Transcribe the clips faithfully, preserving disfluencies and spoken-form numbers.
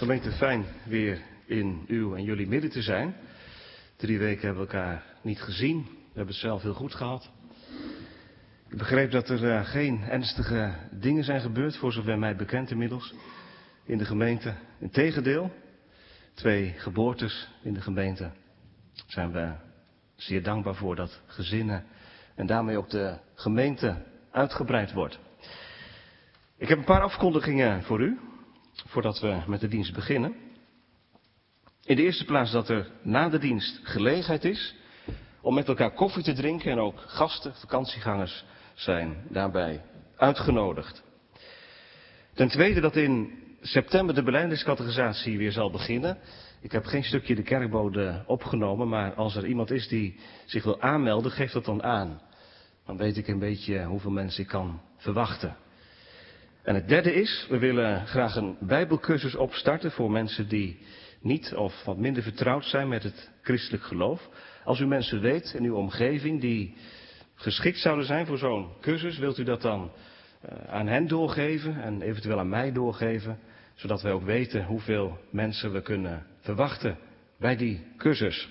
Gemeente, fijn weer in uw en jullie midden te zijn. Drie weken hebben we elkaar niet gezien. We hebben het zelf heel goed gehad. Ik begreep dat er uh, geen ernstige dingen zijn gebeurd, voor zover mij bekend inmiddels, in de gemeente. Integendeel, twee geboortes in de gemeente. Daar zijn we zeer dankbaar voor, dat gezinnen en daarmee ook de gemeente uitgebreid wordt. Ik heb een paar afkondigingen voor u, voordat we met de dienst beginnen. In de eerste plaats dat er na de dienst gelegenheid is om met elkaar koffie te drinken en ook gasten, vakantiegangers zijn daarbij uitgenodigd. Ten tweede dat in september de belijdeniscatechisatie weer zal beginnen. Ik heb geen stukje de kerkbode opgenomen, maar als er iemand is die zich wil aanmelden, geef dat dan aan. Dan weet ik een beetje hoeveel mensen ik kan verwachten. En het derde is, we willen graag een bijbelcursus opstarten voor mensen die niet of wat minder vertrouwd zijn met het christelijk geloof. Als u mensen weet in uw omgeving die geschikt zouden zijn voor zo'n cursus, wilt u dat dan uh, aan hen doorgeven en eventueel aan mij doorgeven, zodat wij ook weten hoeveel mensen we kunnen verwachten bij die cursus.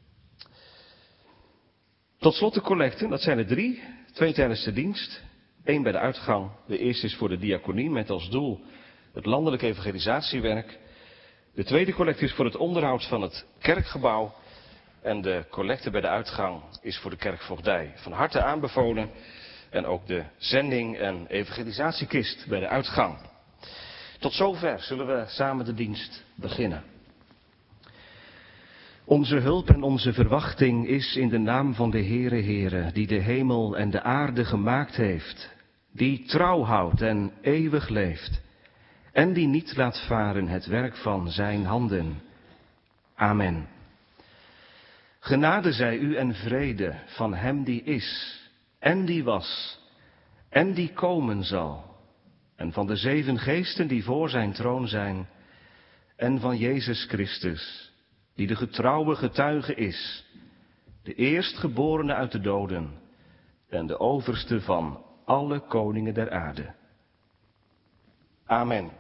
Tot slot de collecten, dat zijn er drie, twee tijdens de dienst. Eén bij de uitgang. De eerste is voor de diaconie met als doel het landelijk evangelisatiewerk. De tweede collecte is voor het onderhoud van het kerkgebouw. En de collecte bij de uitgang is voor de kerkvoogdij. Van harte aanbevolen. En ook de zending en evangelisatiekist bij de uitgang. Tot zover zullen we samen de dienst beginnen. Onze hulp en onze verwachting is in de naam van de Heere Heere, die de hemel en de aarde gemaakt heeft, die trouw houdt en eeuwig leeft, en die niet laat varen het werk van zijn handen. Amen. Genade zij u en vrede van hem die is, en die was, en die komen zal, en van de zeven geesten die voor zijn troon zijn, en van Jezus Christus, die de getrouwe getuige is, de eerstgeborene uit de doden en de overste van alle koningen der aarde. Amen.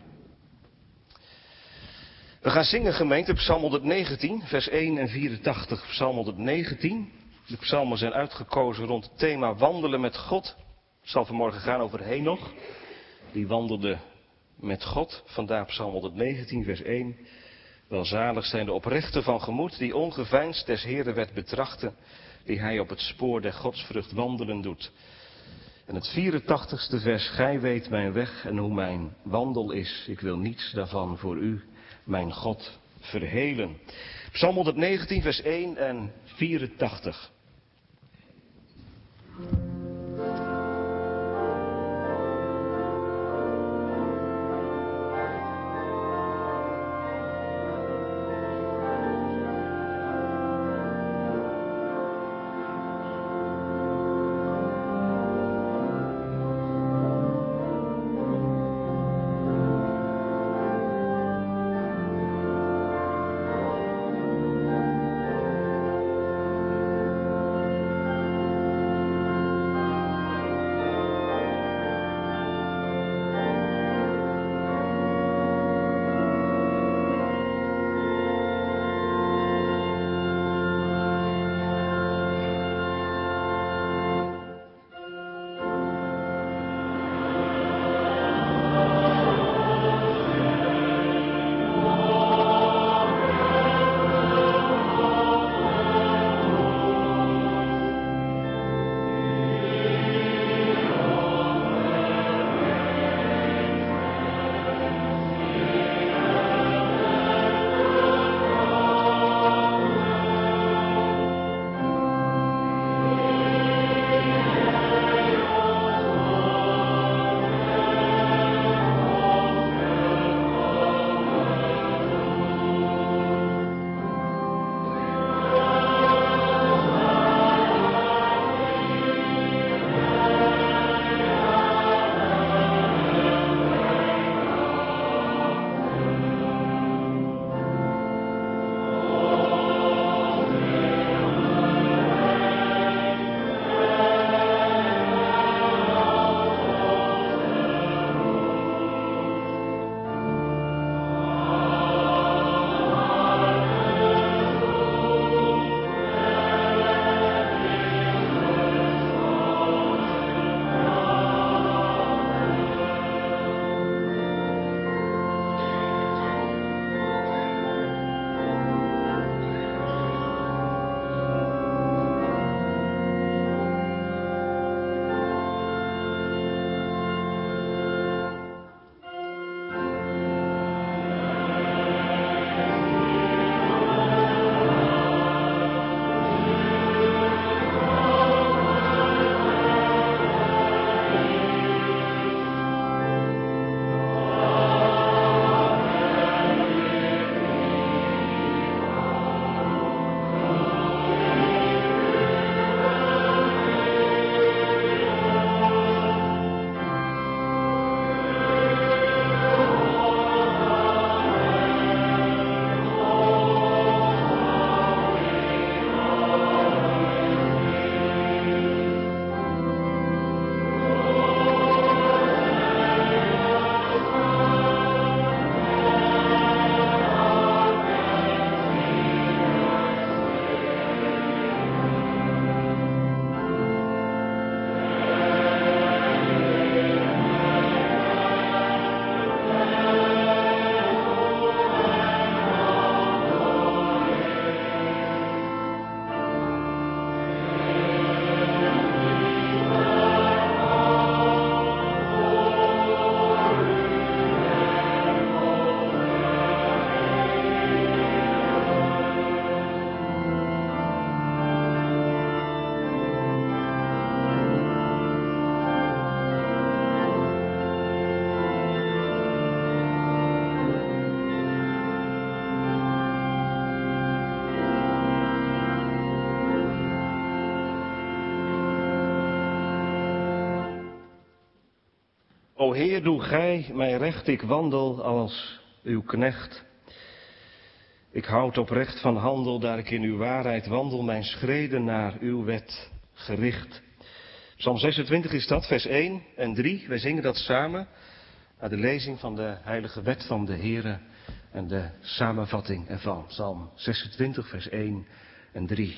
We gaan zingen, gemeente, Psalm honderdnegentien, vers één en vierentachtig. Psalm honderdnegentien. De psalmen zijn uitgekozen rond het thema wandelen met God. Het zal vanmorgen gaan over Henoch. Die wandelde met God. Vandaar Psalm honderdnegentien, vers één. Welzalig zijn de oprechten van gemoed, die ongeveinsd des Heeren werd betrachten, die hij op het spoor der godsvrucht wandelen doet. En het vierentachtigste vers, gij weet mijn weg en hoe mijn wandel is. Ik wil niets daarvan voor u, mijn God, verhelen. Psalm honderdnegentien, vers één en vierentachtig. Amen. O Heer, doe gij mij recht, ik wandel als uw knecht. Ik houd oprecht van handel, daar ik in uw waarheid wandel, mijn schreden naar uw wet gericht. Psalm zesentwintig is dat, vers één en drie. Wij zingen dat samen naar de lezing van de heilige wet van de Heere en de samenvatting ervan. Psalm zesentwintig, vers één en drie.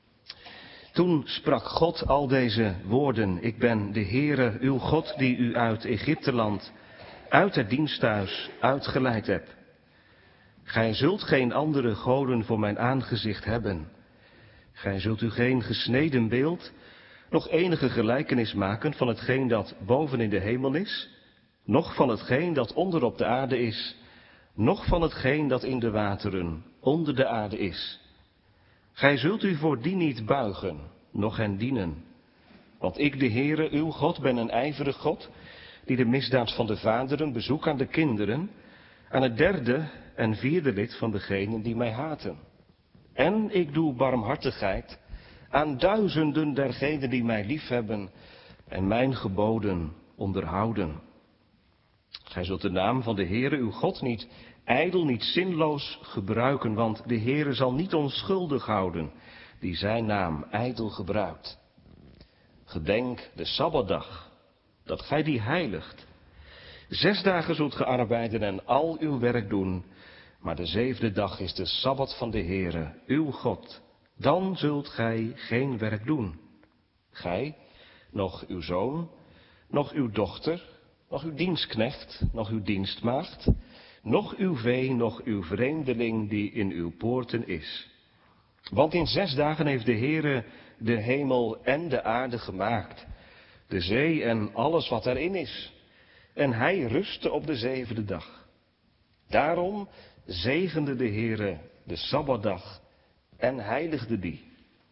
Toen sprak God al deze woorden. Ik ben de Heere, uw God, die u uit Egypteland, uit het diensthuis uitgeleid heb. Gij zult geen andere goden voor mijn aangezicht hebben. Gij zult u geen gesneden beeld, nog enige gelijkenis maken van hetgeen dat boven in de hemel is, noch van hetgeen dat onder op de aarde is, noch van hetgeen dat in de wateren onder de aarde is. Gij zult u voor die niet buigen, noch hen dienen. Want ik, de Heere, uw God, ben een ijverig God, die de misdaad van de vaderen bezoekt aan de kinderen, aan het derde en vierde lid van degenen die mij haten. En ik doe barmhartigheid aan duizenden dergenen die mij liefhebben en mijn geboden onderhouden. Gij zult de naam van de Heere, uw God, niet ijdel, niet zinloos gebruiken, want de Heere zal niet onschuldig houden die zijn naam ijdel gebruikt. Gedenk de Sabbatdag, dat gij die heiligt. Zes dagen zult ge arbeiden en al uw werk doen, maar de zevende dag is de Sabbat van de Heere, uw God. Dan zult gij geen werk doen. Gij, noch uw zoon, noch uw dochter, noch uw dienstknecht, noch uw dienstmaagd, noch uw vee, noch uw vreemdeling die in uw poorten is. Want in zes dagen heeft de Heere de hemel en de aarde gemaakt, de zee en alles wat erin is. En hij rustte op de zevende dag. Daarom zegende de Heere de Sabbatdag en heiligde die.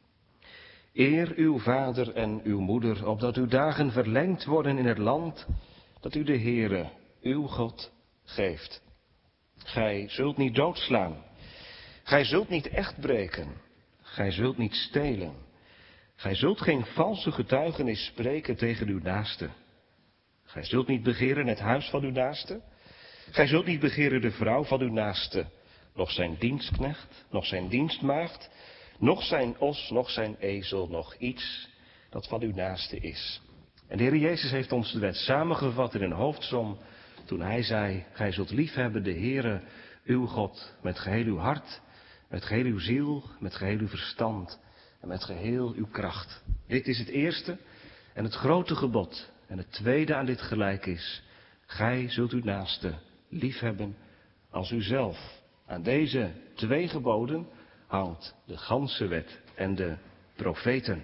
Eer uw vader en uw moeder, opdat uw dagen verlengd worden in het land dat u de Heere, uw God, geeft. Gij zult niet doodslaan. Gij zult niet echt breken. Gij zult niet stelen. Gij zult geen valse getuigenis spreken tegen uw naaste. Gij zult niet begeren het huis van uw naaste. Gij zult niet begeren de vrouw van uw naaste, noch zijn dienstknecht, noch zijn dienstmaagd, noch zijn os, noch zijn ezel, noch iets dat van uw naaste is. En de Heer Jezus heeft ons de wet samengevat in een hoofdsom toen hij zei, gij zult liefhebben de Heere, uw God, met geheel uw hart, met geheel uw ziel, met geheel uw verstand en met geheel uw kracht. Dit is het eerste en het grote gebod. En het tweede aan dit gelijk is, gij zult uw naaste liefhebben als uzelf. Aan deze twee geboden hangt de ganse wet en de profeten.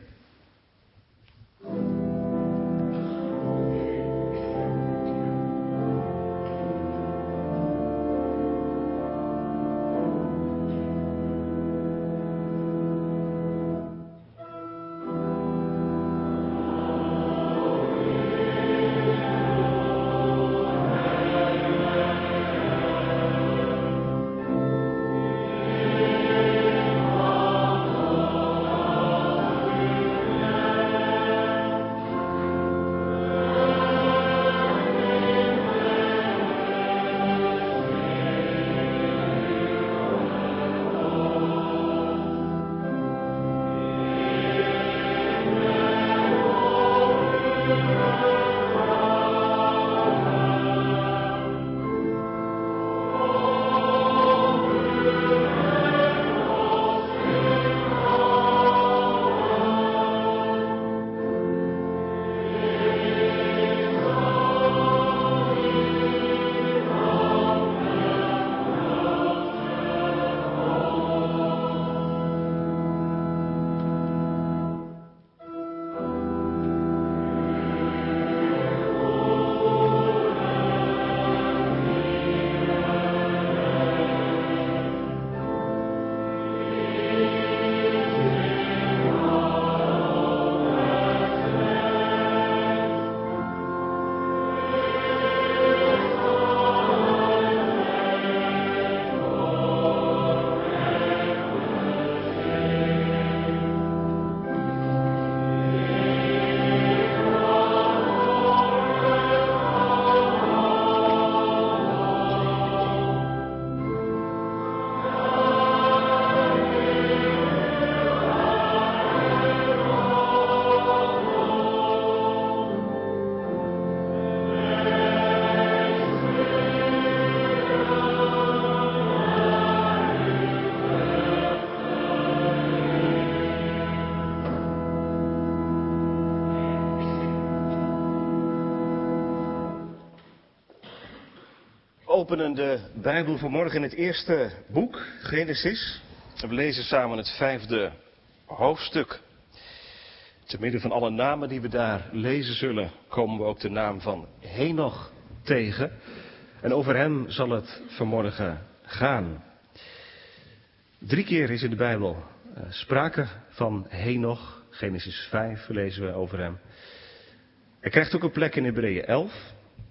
openen de Bijbel vanmorgen in het eerste boek, Genesis. We lezen samen het vijfde hoofdstuk. Te midden van alle namen die we daar lezen zullen, komen we ook de naam van Henoch tegen. En over hem zal het vanmorgen gaan. Drie keer is in de Bijbel uh, sprake van Henoch. Genesis vijf lezen we over hem. Hij krijgt ook een plek in Hebreeën elf.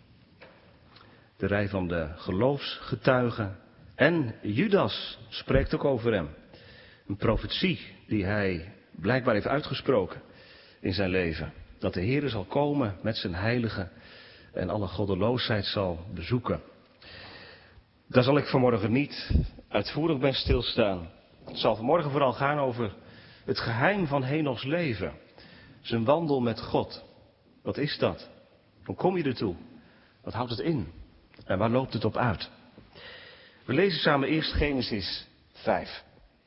De rij van de geloofsgetuigen. En Judas spreekt ook over hem. Een profetie die hij blijkbaar heeft uitgesproken in zijn leven. Dat de Heer zal komen met zijn heiligen en alle goddeloosheid zal bezoeken. Daar zal ik vanmorgen niet uitvoerig bij stilstaan. Het zal vanmorgen vooral gaan over het geheim van Henochs leven. Zijn wandel met God. Wat is dat? Hoe kom je ertoe? Wat houdt het in? En waar loopt het op uit? We lezen samen eerst Genesis vijf.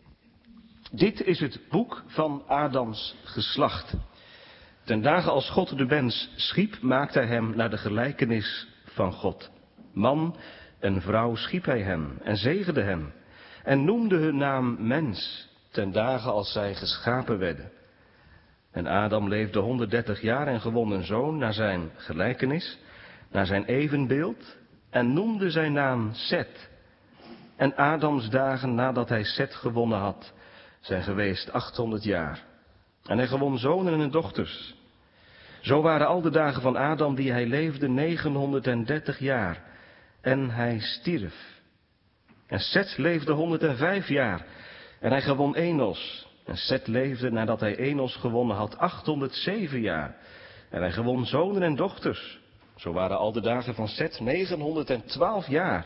Dit is het boek van Adams geslacht. Ten dagen als God de mens schiep, maakte hij hem naar de gelijkenis van God. Man en vrouw schiep hij hem en zegende hem. En noemde hun naam mens, ten dagen als zij geschapen werden. En Adam leefde honderddertig jaar en gewon een zoon naar zijn gelijkenis, naar zijn evenbeeld, en noemde zijn naam Set. En Adams dagen nadat hij Set gewonnen had, zijn geweest achthonderd jaar. En hij gewon zonen en dochters. Zo waren al de dagen van Adam die hij leefde negenhonderddertig jaar. En hij stierf. En Set leefde honderdvijf jaar. En hij gewon Enos. En Set leefde nadat hij Enos gewonnen had achthonderdzeven jaar. En hij gewon zonen en dochters. Zo waren al de dagen van Set negenhonderdtwaalf jaar.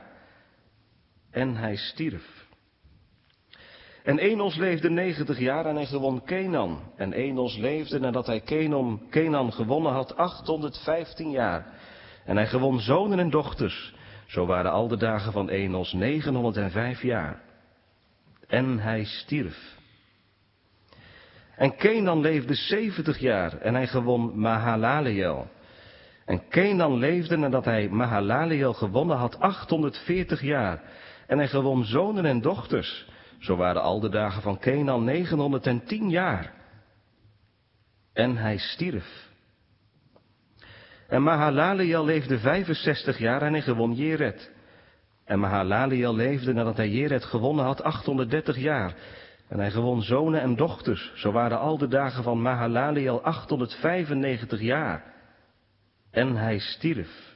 En hij stierf. En Enos leefde negentig jaar en hij gewon Kenan. En Enos leefde nadat hij Kenan, Kenan gewonnen had achthonderdvijftien jaar. En hij gewon zonen en dochters. Zo waren al de dagen van Enos negenhonderdvijf jaar. En hij stierf. En Kenan leefde zeventig jaar en hij gewon Mahalaleel. En Kenan leefde nadat hij Mahalaleel gewonnen had achthonderdveertig jaar. En hij gewon zonen en dochters. Zo waren al de dagen van Kenan negenhonderdtien jaar. En hij stierf. En Mahalaleel leefde vijfenzestig jaar en hij gewon Jered. En Mahalaleel leefde nadat hij Jered gewonnen had achthonderddertig jaar. En hij gewon zonen en dochters. Zo waren al de dagen van Mahalaleel achthonderdvijfennegentig jaar. En hij stierf.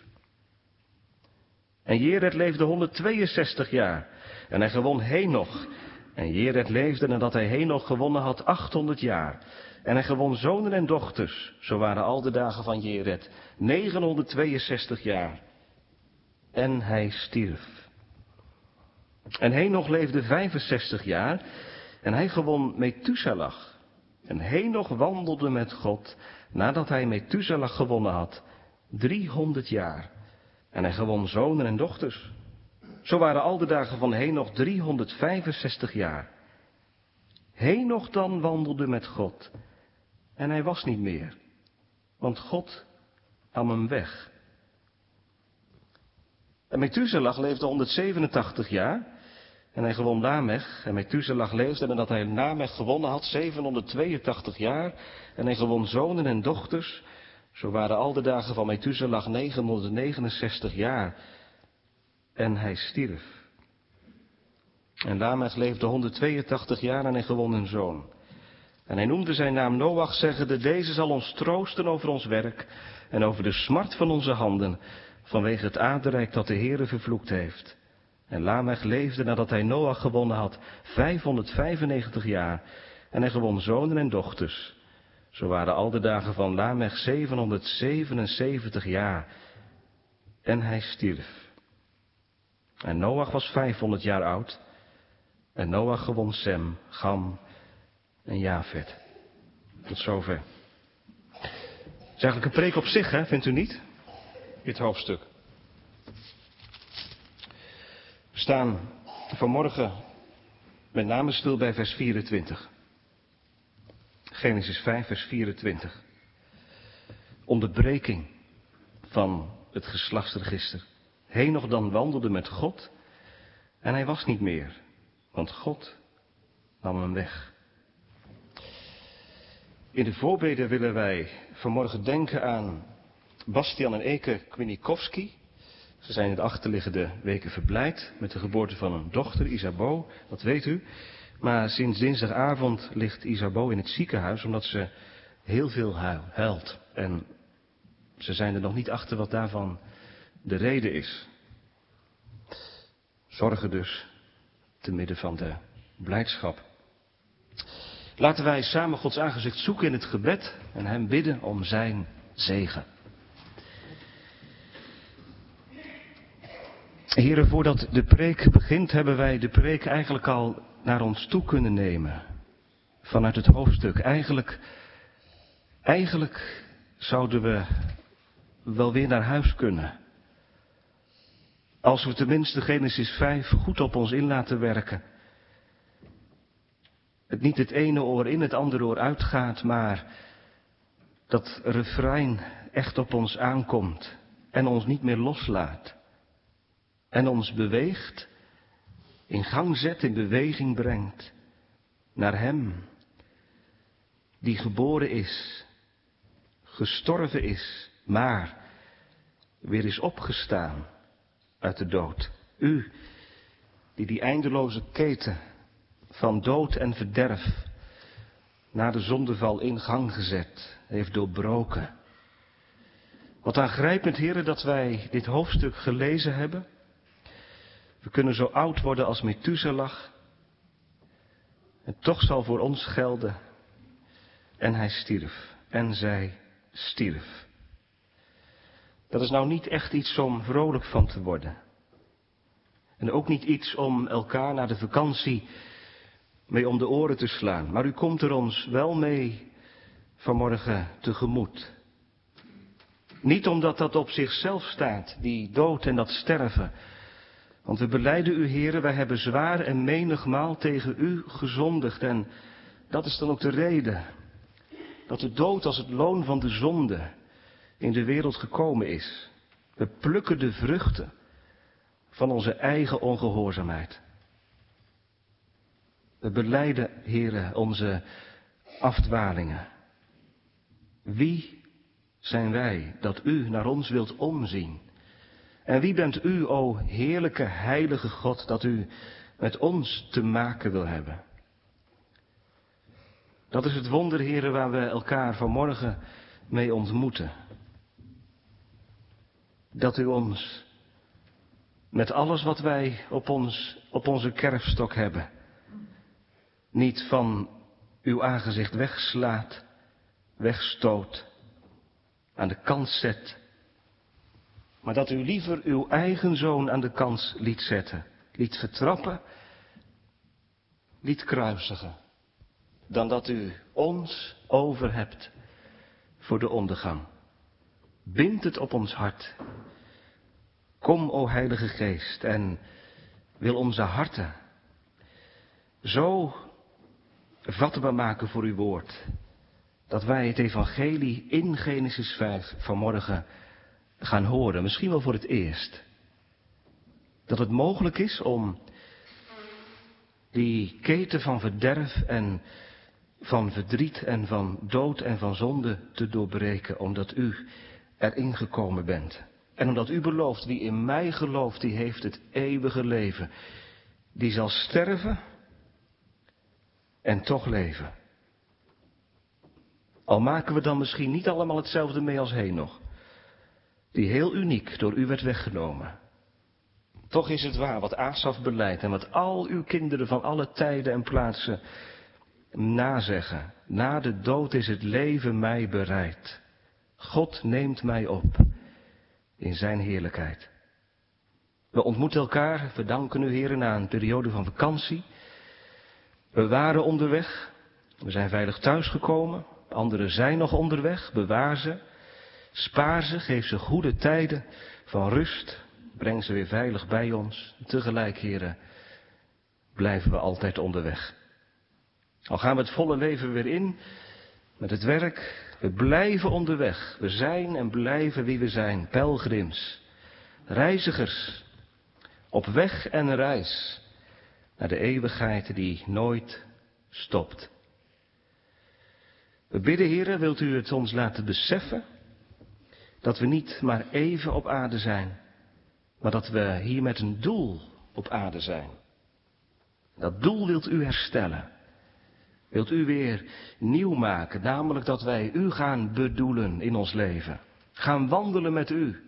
En Jered leefde honderdtweeënzestig jaar. En hij gewon Henoch. En Jered leefde nadat hij Henoch gewonnen had achthonderd jaar. En hij gewon zonen en dochters. Zo waren al de dagen van Jered negenhonderdtweeënzestig jaar. En hij stierf. En Henoch leefde vijfenzestig jaar. En hij gewon Methuselah. En Henoch wandelde met God nadat hij Methuselah gewonnen had driehonderd jaar. En hij gewon zonen en dochters. Zo waren al de dagen van Henoch driehonderdvijfenzestig jaar. Henoch dan wandelde met God. En hij was niet meer. Want God nam hem weg. En Methuselah leefde honderdzevenentachtig jaar. En hij gewon Lamech. En Methuselah leefde nadat hij Lamech gewonnen had zevenhonderdtweeëntachtig jaar. En hij gewon zonen en dochters. Zo waren al de dagen van Methuselah negenhonderdnegenenzestig jaar. En hij stierf. En Lamech leefde honderdtweeëntachtig jaar en hij gewon een zoon. En hij noemde zijn naam Noach, zeggende, deze zal ons troosten over ons werk en over de smart van onze handen, vanwege het aardrijk dat de Heere vervloekt heeft. En Lamech leefde nadat hij Noach gewonnen had vijfhonderdvijfennegentig jaar. En hij gewon zonen en dochters. Zo waren al de dagen van Lamech zevenhonderdzevenenzeventig jaar. En hij stierf. En Noach was vijfhonderd jaar oud. En Noach gewon Sem, Gam en Jafet. Tot zover. Het is eigenlijk een preek op zich, hè, vindt u niet? Dit hoofdstuk. We staan vanmorgen met name stil bij vers vierentwintig. Genesis vijf, vers vierentwintig. Onderbreking van het geslachtsregister Henoch dan wandelde met God en hij was niet meer, want God nam hem weg. In de voorbeden willen wij vanmorgen denken aan Bastian en Eke Kwinikowski. Ze zijn in de achterliggende weken verblijd met de geboorte van een dochter, Isabeau, dat weet u. Maar sinds dinsdagavond ligt Isabeau in het ziekenhuis omdat ze heel veel huilt. En ze zijn er nog niet achter wat daarvan de reden is. Zorgen dus te midden van de blijdschap. Laten wij samen Gods aangezicht zoeken in het gebed en hem bidden om zijn zegen. Heren, voordat de preek begint, hebben wij de preek eigenlijk al naar ons toe kunnen nemen. Vanuit het hoofdstuk. Eigenlijk, eigenlijk zouden we wel weer naar huis kunnen. Als we tenminste Genesis vijf goed op ons in laten werken. Het niet het ene oor in het andere oor uitgaat, maar dat refrein echt op ons aankomt en ons niet meer loslaat. En ons beweegt, in gang zet, in beweging brengt naar Hem die geboren is, gestorven is, maar weer is opgestaan uit de dood. U die die eindeloze keten van dood en verderf na de zondeval in gang gezet heeft doorbroken. Wat aangrijpend, heren, dat wij dit hoofdstuk gelezen hebben. We kunnen zo oud worden als Methuselah. En toch zal voor ons gelden. En hij stierf. En zij stierf. Dat is nou niet echt iets om vrolijk van te worden. En ook niet iets om elkaar na de vakantie mee om de oren te slaan. Maar u komt er ons wel mee vanmorgen tegemoet. Niet omdat dat op zichzelf staat, die dood en dat sterven. Want we belijden u, heren, wij hebben zwaar en menigmaal tegen u gezondigd. En dat is dan ook de reden dat de dood als het loon van de zonde in de wereld gekomen is. We plukken de vruchten van onze eigen ongehoorzaamheid. We belijden, heren, onze afdwalingen. Wie zijn wij dat u naar ons wilt omzien? En wie bent u, o heerlijke, heilige God, dat u met ons te maken wil hebben? Dat is het wonder, heren, waar we elkaar vanmorgen mee ontmoeten. Dat u ons met alles wat wij op, ons, op onze kerfstok hebben, niet van uw aangezicht wegslaat, wegstoot, aan de kant zet. Maar dat u liever uw eigen zoon aan de kant liet zetten, liet vertrappen, liet kruisigen, dan dat u ons over hebt voor de ondergang. Bind het op ons hart. Kom, o Heilige Geest, en wil onze harten zo vatbaar maken voor uw woord, dat wij het evangelie in Genesis vijf vanmorgen gaan horen, misschien wel voor het eerst. Dat het mogelijk is om die keten van verderf en van verdriet en van dood en van zonde te doorbreken, omdat u erin gekomen bent. En omdat u belooft, wie in mij gelooft, die heeft het eeuwige leven. Die zal sterven en toch leven. Al maken we dan misschien niet allemaal hetzelfde mee als Henoch, die heel uniek door u werd weggenomen. Toch is het waar wat Asaf beleidt en wat al uw kinderen van alle tijden en plaatsen nazeggen. Na de dood is het leven mij bereid. God neemt mij op in zijn heerlijkheid. We ontmoeten elkaar, we danken u, heren, na een periode van vakantie. We waren onderweg, we zijn veilig thuisgekomen. Anderen zijn nog onderweg, bewaar ze, spaar ze, geef ze goede tijden van rust. Breng ze weer veilig bij ons. Tegelijk, heren, blijven we altijd onderweg. Al gaan we het volle leven weer in met het werk. We blijven onderweg. We zijn en blijven wie we zijn. Pelgrims. reizigers op weg en reis naar de eeuwigheid die nooit stopt. We bidden, Heere, wilt u het ons laten beseffen dat we niet maar even op aarde zijn, maar dat we hier met een doel op aarde zijn. Dat doel wilt u herstellen. Wilt u weer nieuw maken, namelijk dat wij u gaan bedoelen in ons leven. Gaan wandelen met u.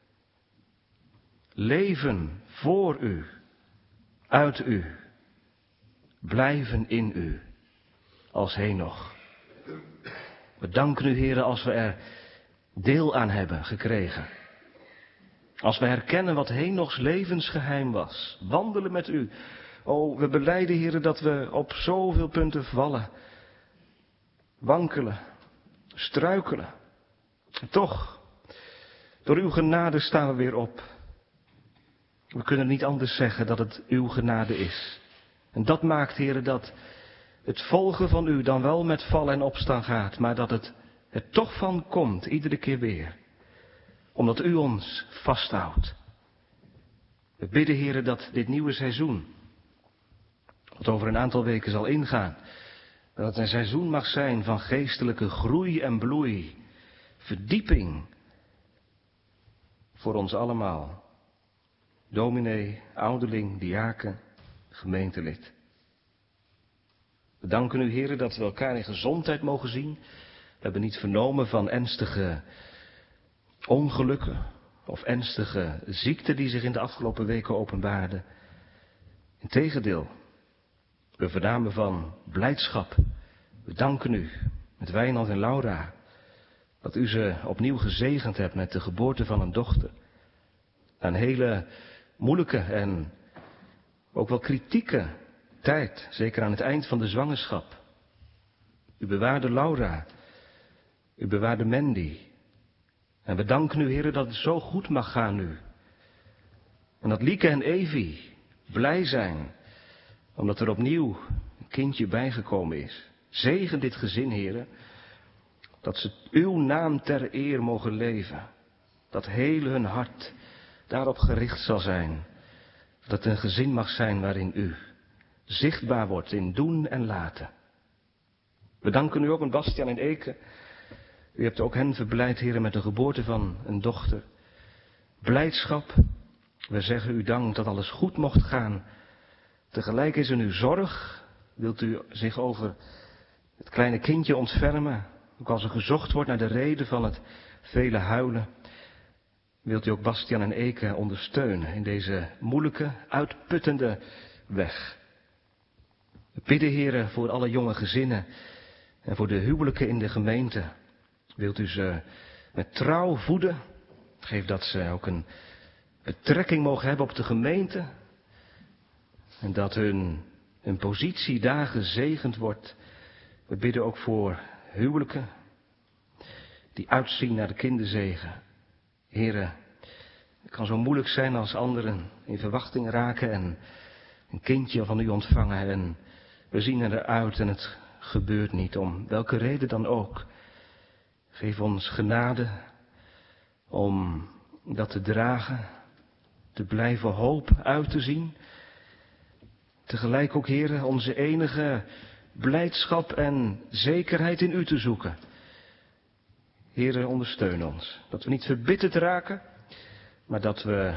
Leven voor u. Uit u. Blijven in u. Als Henoch. We danken u, Heere, als we er deel aan hebben gekregen. Als we herkennen wat Henochs levensgeheim was. Wandelen met u. O, we belijden, Heere, dat we op zoveel punten vallen. Wankelen. Struikelen. En toch, door uw genade staan we weer op. We kunnen niet anders zeggen dat het uw genade is. En dat maakt, Heere, dat het volgen van u dan wel met vallen en opstaan gaat, maar dat het er toch van komt, iedere keer weer. Omdat u ons vasthoudt. We bidden, Heere, dat dit nieuwe seizoen, wat over een aantal weken zal ingaan, dat het een seizoen mag zijn van geestelijke groei en bloei, verdieping voor ons allemaal. Dominee, ouderling, diaken, gemeentelid. We danken u, Heere, dat we elkaar in gezondheid mogen zien. We hebben niet vernomen van ernstige ongelukken of ernstige ziekten die zich in de afgelopen weken openbaarden. Integendeel, we vernamen van blijdschap. We danken u met Wijnand en Laura dat u ze opnieuw gezegend hebt met de geboorte van een dochter. Een hele moeilijke en ook wel kritieke tijd, zeker aan het eind van de zwangerschap. U bewaarde Laura, u bewaarde Mandy. En we danken u, Heere, dat het zo goed mag gaan nu. En dat Lieke en Evie blij zijn, omdat er opnieuw een kindje bijgekomen is. Zegen dit gezin, Heere, dat ze uw naam ter eer mogen leven. Dat heel hun hart daarop gericht zal zijn. Dat het een gezin mag zijn waarin u zichtbaar wordt in doen en laten. We danken u ook met Bastiaan en Eke. U hebt ook hen verblijd, Heere, met de geboorte van een dochter. Blijdschap. We zeggen u dank dat alles goed mocht gaan. Tegelijk is er nu zorg. Wilt u zich over het kleine kindje ontfermen? Ook als er gezocht wordt naar de reden van het vele huilen. Wilt u ook Bastiaan en Eke ondersteunen in deze moeilijke, uitputtende weg. We bidden, Heere, voor alle jonge gezinnen en voor de huwelijken in de gemeente. Wilt u ze met trouw voeden? Geef dat ze ook een betrekking mogen hebben op de gemeente. En dat hun, hun positie daar gezegend wordt. We bidden ook voor huwelijken die uitzien naar de kinderzegen. Heere, het kan zo moeilijk zijn als anderen in verwachting raken en een kindje van u ontvangen. En we zien eruit en het gebeurt niet, om welke reden dan ook. Geef ons genade om dat te dragen, te blijven hoop uit te zien. Tegelijk ook, Heere, onze enige blijdschap en zekerheid in u te zoeken. Heere, ondersteun ons. Dat we niet verbitterd raken, maar dat we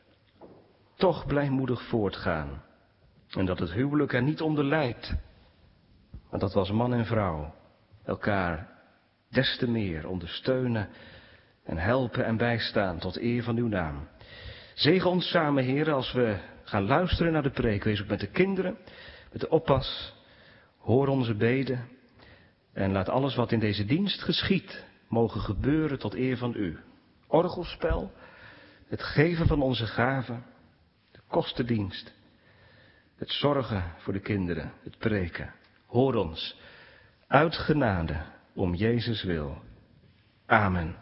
toch blijmoedig voortgaan. En dat het huwelijk er niet onder lijdt. Maar dat we als man en vrouw elkaar des te meer ondersteunen en helpen en bijstaan tot eer van uw naam. Zegen ons samen, Heere, als we gaan luisteren naar de preek. Wees ook met de kinderen, met de oppas. Hoor onze beden. En laat alles wat in deze dienst geschiet mogen gebeuren tot eer van u. Orgelspel, het geven van onze gaven, de kostendienst, het zorgen voor de kinderen, het preken. Hoor ons, uit genade, om Jezus wil. Amen.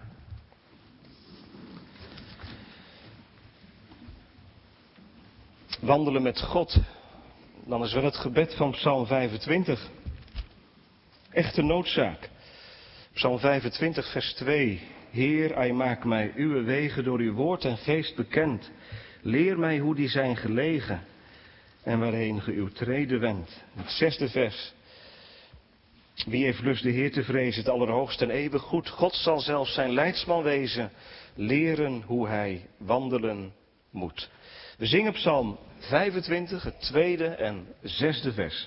Wandelen met God, dan is wel het gebed van Psalm vijfentwintig. Echte noodzaak. Psalm vijfentwintig, vers twee. Heer, hij maakt mij uw wegen door uw woord en geest bekend. Leer mij hoe die zijn gelegen en waarheen ge uw treden wendt. Het zesde vers. Wie heeft lust de Heer te vrezen, het allerhoogst en eeuwig goed. God zal zelfs zijn leidsman wezen, leren hoe hij wandelen moet. We zingen Psalm vijfentwintig, het tweede en zesde vers.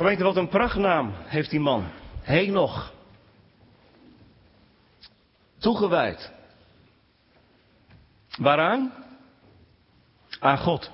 Gemeente, wat een prachtnaam heeft die man. Henoch. Toegewijd. Waaraan? Aan God.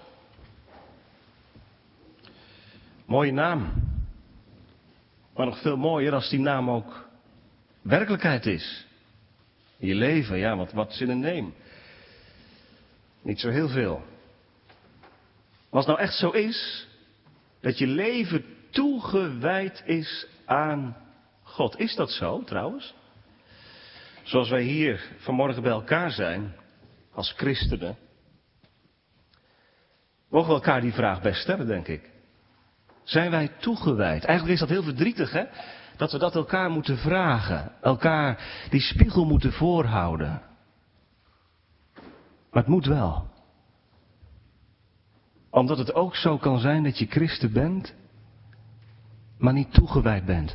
Mooie naam. Maar nog veel mooier als die naam ook werkelijkheid is. In je leven, ja, want wat is in een neem? Niet zo heel veel. Maar als het nou echt zo is, dat je leven toegewijd is aan God. Is dat zo, trouwens? Zoals wij hier vanmorgen bij elkaar zijn, als christenen, mogen we elkaar die vraag best stellen, denk ik. Zijn wij toegewijd? Eigenlijk is dat heel verdrietig, hè? Dat we dat elkaar moeten vragen. Elkaar die spiegel moeten voorhouden. Maar het moet wel. Omdat het ook zo kan zijn dat je christen bent, maar niet toegewijd bent.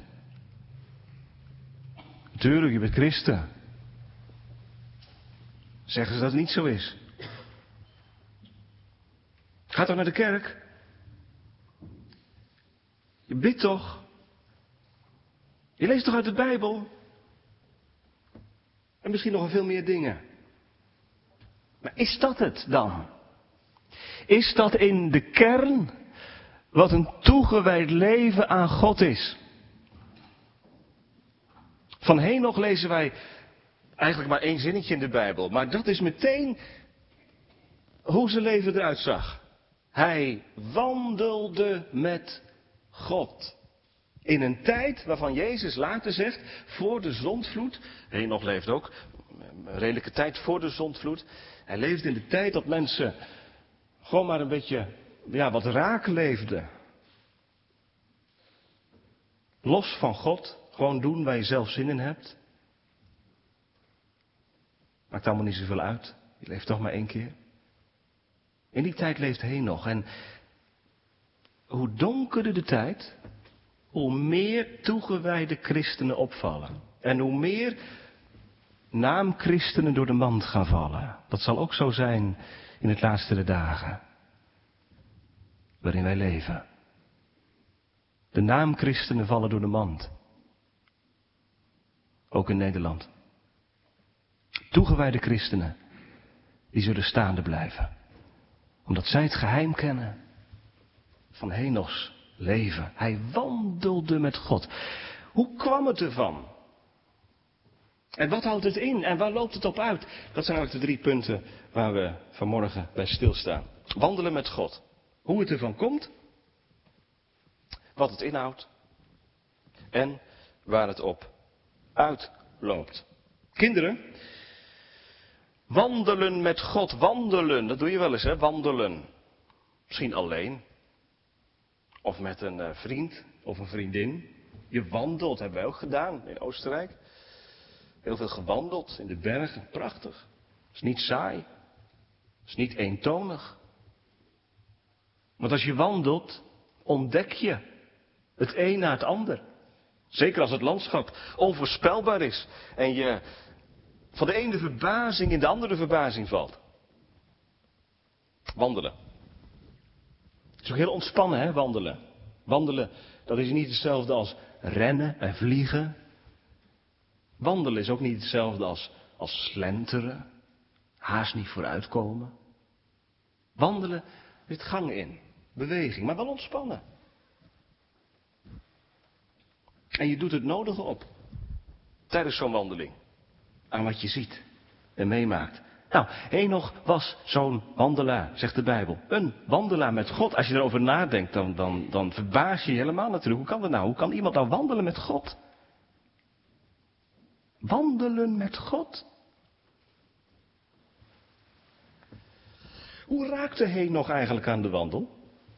Natuurlijk, je bent christen. Zeggen ze dat het niet zo is. Ga toch naar de kerk? Je bidt toch? Je leest toch uit de Bijbel? En misschien nog wel veel meer dingen. Maar is dat het dan? Is dat in de kern wat een toegewijd leven aan God is? Van Henoch lezen wij eigenlijk maar één zinnetje in de Bijbel. Maar dat is meteen hoe zijn leven eruit zag. Hij wandelde met God. In een tijd waarvan Jezus later zegt, voor de zondvloed. Henoch leeft ook een redelijke tijd voor de zondvloed. Hij leefde in de tijd dat mensen gewoon maar een beetje, ja, wat raak leefden. Los van God, gewoon doen waar je zelf zin in hebt. Maakt allemaal niet zoveel uit. Je leeft toch maar één keer. In die tijd leeft Henoch. En hoe donkerder de tijd, hoe meer toegewijde christenen opvallen. En hoe meer naamchristenen door de mand gaan vallen. Dat zal ook zo zijn in het laatste der dagen. Waarin wij leven. De naamchristenen vallen door de mand. Ook in Nederland. Toegewijde christenen, die zullen staande blijven. Omdat zij het geheim kennen van Henochs leven. Hij wandelde met God. Hoe kwam het ervan? En wat houdt het in? En waar loopt het op uit? Dat zijn ook de drie punten waar we vanmorgen bij stilstaan. Wandelen met God. Hoe het ervan komt. Wat het inhoudt. En waar het op uitloopt. Kinderen. Wandelen met God. Wandelen. Dat doe je wel eens, hè? Wandelen. Misschien alleen. Of met een uh, vriend of een vriendin. Je wandelt, hebben wij ook gedaan in Oostenrijk. Heel veel gewandeld in de bergen. Prachtig. Het is niet saai. Het is niet eentonig. Want als je wandelt, ontdek je het een na het ander. Zeker als het landschap onvoorspelbaar is. En je van de ene verbazing in de andere verbazing valt. Wandelen. Het is ook heel ontspannen, hè, wandelen. Wandelen, dat is niet hetzelfde als rennen en vliegen. Wandelen is ook niet hetzelfde als, als slenteren. Haast niet vooruitkomen. Wandelen zit gang in. Beweging, maar wel ontspannen. En je doet het nodige op. Tijdens zo'n wandeling. Aan wat je ziet en meemaakt. Nou, Henoch was zo'n wandelaar, zegt de Bijbel. Een wandelaar met God. Als je erover nadenkt, dan, dan, dan verbaas je je helemaal natuurlijk. Hoe kan dat nou? Hoe kan iemand nou wandelen met God? Wandelen met God? Hoe raakte Henoch eigenlijk aan de wandel?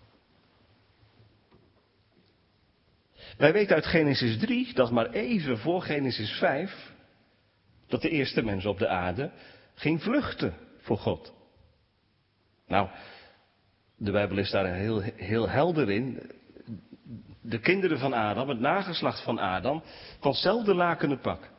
Wij weten uit Genesis drie, dat is maar even voor Genesis vijf, dat de eerste mens op de aarde ging vluchten voor God. Nou, de Bijbel is daar heel, heel helder in. De kinderen van Adam, het nageslacht van Adam, van hetzelfde lakenen pak.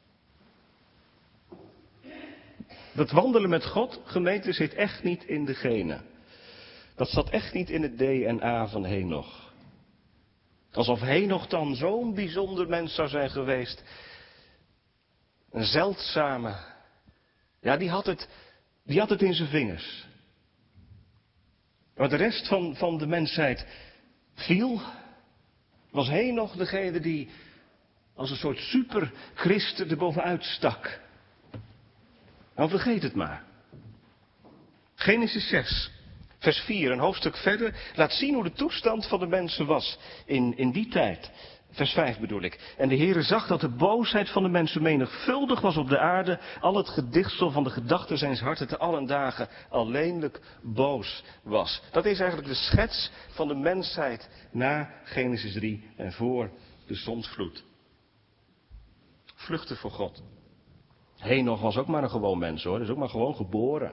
Dat wandelen met God, gemeente, zit echt niet in de genen. Dat zat echt niet in het D N A van Henoch. Alsof Henoch dan zo'n bijzonder mens zou zijn geweest. Een zeldzame. Ja, die had het, die had het in zijn vingers. Maar de rest van, van de mensheid viel. Was Henoch degene die als een soort superchristen erbovenuit stak. Nou, vergeet het maar. Genesis zes, vers vier, een hoofdstuk verder, laat zien hoe de toestand van de mensen was in, in die tijd. Vers vijf bedoel ik. En de Heere zag dat de boosheid van de mensen menigvuldig was op de aarde, al het gedichtsel van de gedachten zijns harten te allen dagen alleenlijk boos was. Dat is eigenlijk de schets van de mensheid na Genesis drie en voor de zondvloed. Vluchten voor God. Henoch was ook maar een gewoon mens hoor, is ook maar gewoon geboren.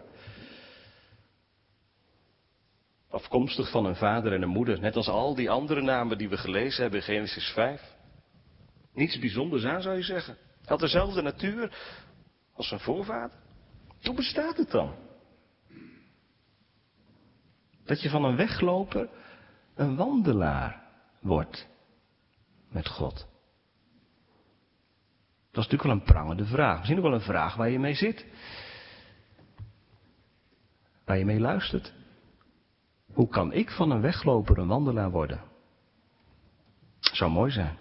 Afkomstig van een vader en een moeder, net als al die andere namen die we gelezen hebben in Genesis vijf. Niets bijzonders aan zou je zeggen. Hij had dezelfde natuur als zijn voorvader. Hoe bestaat het dan? Dat je van een wegloper een wandelaar wordt met God. Dat is natuurlijk wel een prangende vraag. Misschien ook wel een vraag waar je mee zit. Waar je mee luistert. Hoe kan ik van een wegloper een wandelaar worden? Zou mooi zijn.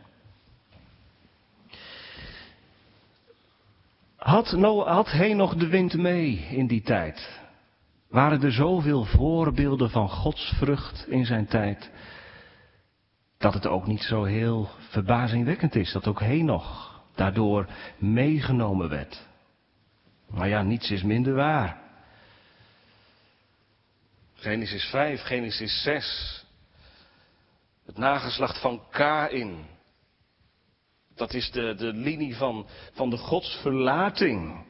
Had, Noah, had Henoch de wind mee in die tijd? Waren er zoveel voorbeelden van godsvrucht in zijn tijd, dat het ook niet zo heel verbazingwekkend is dat ook Henoch daardoor meegenomen werd. Maar ja, niets is minder waar. Genesis vijf, Genesis zes. Het nageslacht van Kaïn. Dat is de, de linie van, van de godsverlating.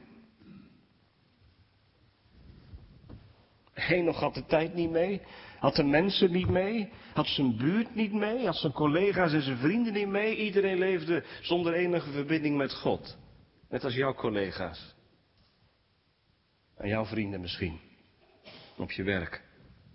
Henoch had de tijd niet mee. Had de mensen niet mee. Had zijn buurt niet mee. Had zijn collega's en zijn vrienden niet mee. Iedereen leefde zonder enige verbinding met God. Net als jouw collega's. En jouw vrienden misschien. Op je werk.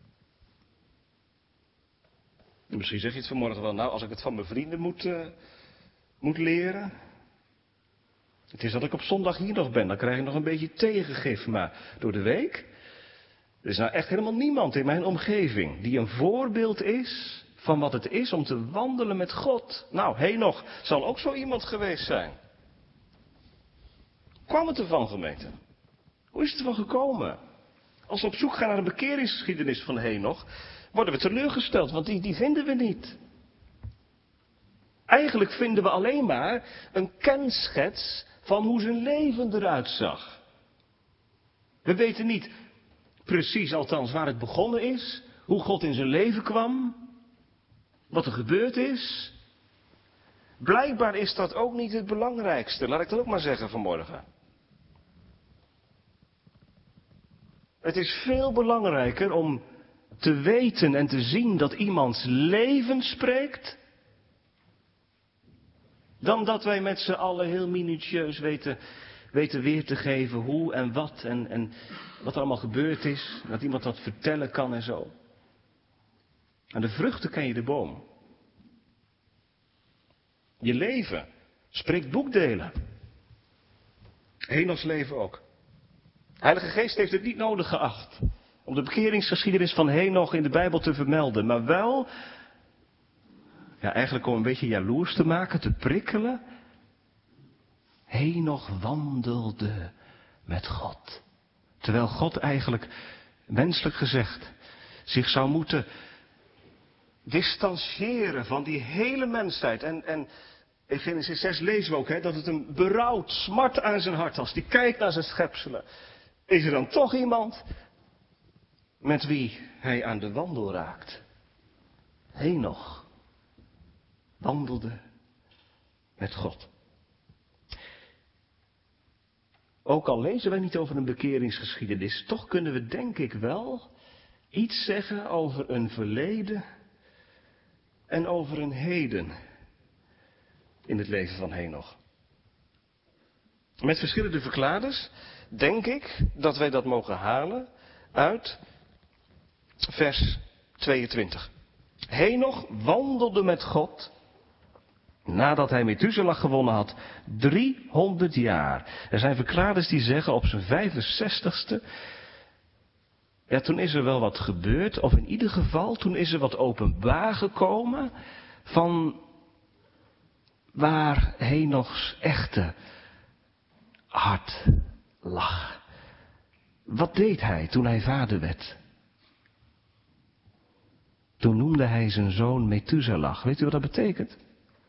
Misschien zeg je het vanmorgen wel, nou als ik het van mijn vrienden moet, uh, moet leren. Het is dat ik op zondag hier nog ben, dan krijg ik nog een beetje tegengif, maar door de week. Er is nou echt helemaal niemand in mijn omgeving die een voorbeeld is van wat het is om te wandelen met God. Nou, Henoch zal ook zo iemand geweest zijn. Kwam het ervan, gemeente? Hoe is het ervan gekomen? Als we op zoek gaan naar de bekeringsgeschiedenis van Henoch, worden we teleurgesteld, want die, die vinden we niet. Eigenlijk vinden we alleen maar een kenschets van hoe zijn leven eruit zag. We weten niet precies, althans, waar het begonnen is, hoe God in zijn leven kwam, wat er gebeurd is. Blijkbaar is dat ook niet het belangrijkste, laat ik dat ook maar zeggen vanmorgen. Het is veel belangrijker om te weten en te zien dat iemands leven spreekt, dan dat wij met z'n allen heel minutieus weten, weten weer te geven hoe en wat en, en wat er allemaal gebeurd is. Dat iemand dat vertellen kan en zo. Aan de vruchten ken je de boom. Je leven spreekt boekdelen. Henochs leven ook. De Heilige Geest heeft het niet nodig geacht om de bekeringsgeschiedenis van Henoch in de Bijbel te vermelden, maar wel, ja, eigenlijk om een beetje jaloers te maken, te prikkelen. Henoch wandelde met God. Terwijl God eigenlijk, menselijk gezegd, zich zou moeten distancieren van die hele mensheid. En, en in Genesis zes lezen we ook hè, dat het hem berouwt, smart aan zijn hart als die kijkt naar zijn schepselen. Is er dan toch iemand met wie hij aan de wandel raakt? Henoch wandelde met God. Ook al lezen wij niet over een bekeringsgeschiedenis, toch kunnen we denk ik wel iets zeggen over een verleden en over een heden in het leven van Henoch. Met verschillende verklaarders denk ik dat wij dat mogen halen uit vers tweeëntwintig. Henoch wandelde met God Nadat hij Methuselah gewonnen had, driehonderd jaar. Er zijn verklaarders die zeggen op zijn vijfenzestigste, ja, toen is er wel wat gebeurd, of in ieder geval, toen is er wat openbaar gekomen van waar Henochs echte hart lag. Wat deed hij toen hij vader werd? Toen noemde hij zijn zoon Methuselah. Weet u wat dat betekent?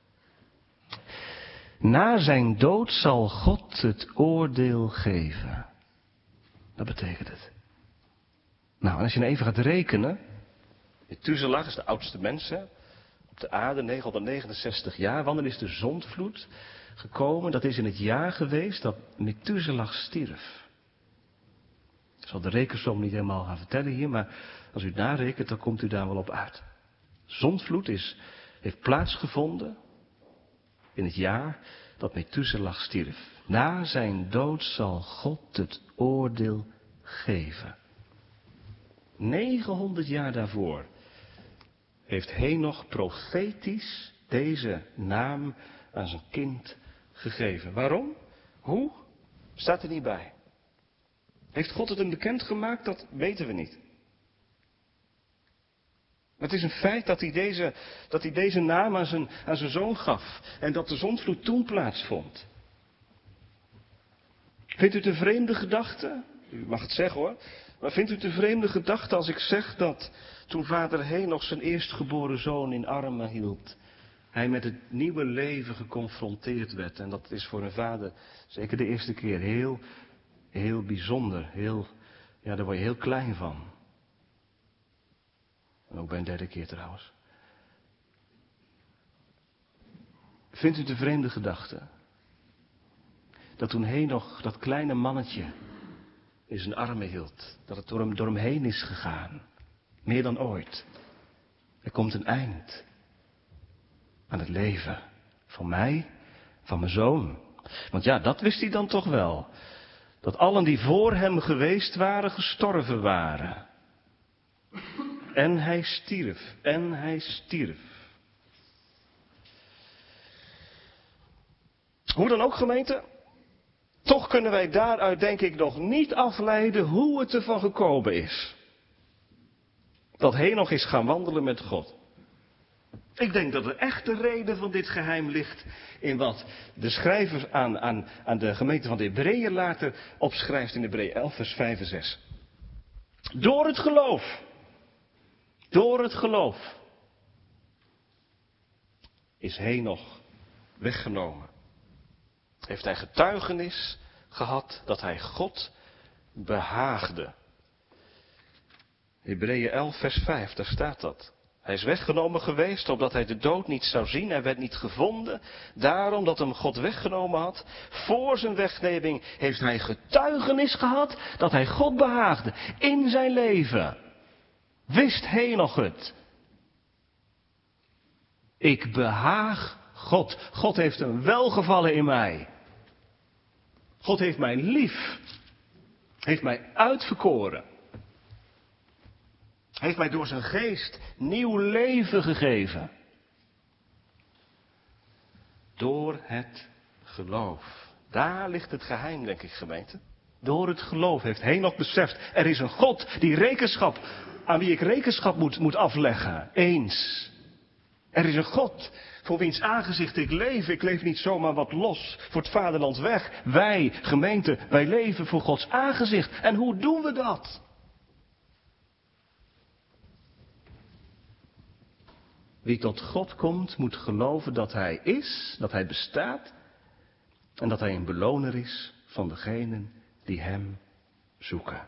Na zijn dood zal God het oordeel geven. Dat betekent het. Nou, en als je nou even gaat rekenen. Methuselah is de oudste mens, hè, op de aarde, negenhonderdnegenenzestig jaar. Wanneer is de zondvloed gekomen? Dat is in het jaar geweest dat Methuselah stierf. Ik zal de rekensom niet helemaal gaan vertellen hier, maar als u het narekent, dan komt u daar wel op uit. Zondvloed is, heeft plaatsgevonden in het jaar dat Methuselah stierf. Na zijn dood zal God het oordeel geven. negenhonderd jaar daarvoor heeft Henoch profetisch deze naam aan zijn kind gegeven. Waarom? Hoe? Staat er niet bij. Heeft God het hem bekendgemaakt? Dat weten we niet. Maar het is een feit dat hij deze, dat hij deze naam aan zijn, aan zijn zoon gaf. En dat de zondvloed toen plaatsvond. Vindt u het een vreemde gedachte? U mag het zeggen hoor. Maar vindt u het een vreemde gedachte als ik zeg dat toen vader Henoch zijn eerstgeboren zoon in armen hield, hij met het nieuwe leven geconfronteerd werd. En dat is voor een vader zeker de eerste keer heel, heel bijzonder. Heel, ja, daar word je heel klein van. En ook bij een derde keer trouwens. Vindt u het een vreemde gedachte? Dat toen Henoch dat kleine mannetje in zijn armen hield. Dat het door hem, door hem heen is gegaan. Meer dan ooit. Er komt een eind aan het leven. Van mij, van mijn zoon. Want ja, dat wist hij dan toch wel. Dat allen die voor hem geweest waren, gestorven waren. En hij stierf. En hij stierf. Hoe dan ook, gemeente? Toch kunnen wij daaruit denk ik nog niet afleiden hoe het ervan gekomen is. Dat Henoch is gaan wandelen met God. Ik denk dat de echte reden van dit geheim ligt in wat de schrijver aan, aan, aan de gemeente van de Hebreeën later opschrijft in Hebreeën elf vers vijf en zes. Door het geloof. Door het geloof. Is Henoch weggenomen. Heeft hij getuigenis gehad dat hij God behaagde. Hebreeën elf vers vijf, daar staat dat. Hij is weggenomen geweest, opdat hij de dood niet zou zien. Hij werd niet gevonden. Daarom dat hem God weggenomen had. Voor zijn wegneming heeft hij getuigenis gehad dat hij God behaagde. In zijn leven. Wist Henoch het. Ik behaag God. God heeft een welgevallen in mij. God heeft mij lief. Heeft mij uitverkoren. Heeft mij door zijn geest nieuw leven gegeven. Door het geloof. Daar ligt het geheim, denk ik, gemeente. Door het geloof heeft Henoch beseft. Er is een God die rekenschap, aan wie ik rekenschap moet, moet afleggen. Eens. Er is een God voor wiens aangezicht ik leef. Ik leef niet zomaar wat los voor het vaderland weg. Wij, gemeente, wij leven voor Gods aangezicht. En hoe doen we dat? Wie tot God komt, moet geloven dat Hij is, dat Hij bestaat. En dat Hij een beloner is van degenen die Hem zoeken.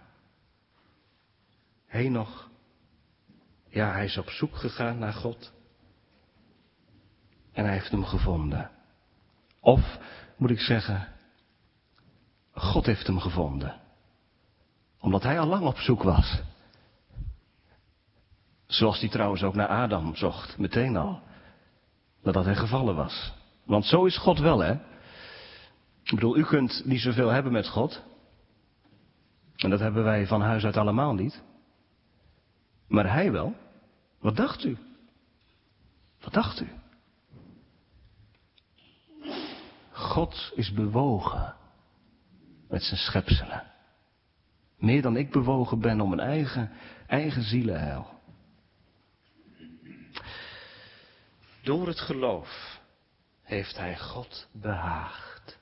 Henoch, ja, hij is op zoek gegaan naar God. En hij heeft hem gevonden. Of, moet ik zeggen, God heeft hem gevonden. Omdat hij al lang op zoek was. Zoals hij trouwens ook naar Adam zocht, meteen al. Nadat hij gevallen was. Want zo is God wel, hè. Ik bedoel, u kunt niet zoveel hebben met God. En dat hebben wij van huis uit allemaal niet. Maar hij wel. Wat dacht u? Wat dacht u? God is bewogen met zijn schepselen. Meer dan ik bewogen ben om mijn eigen, eigen zielenheil. Door het geloof heeft hij God behaagd.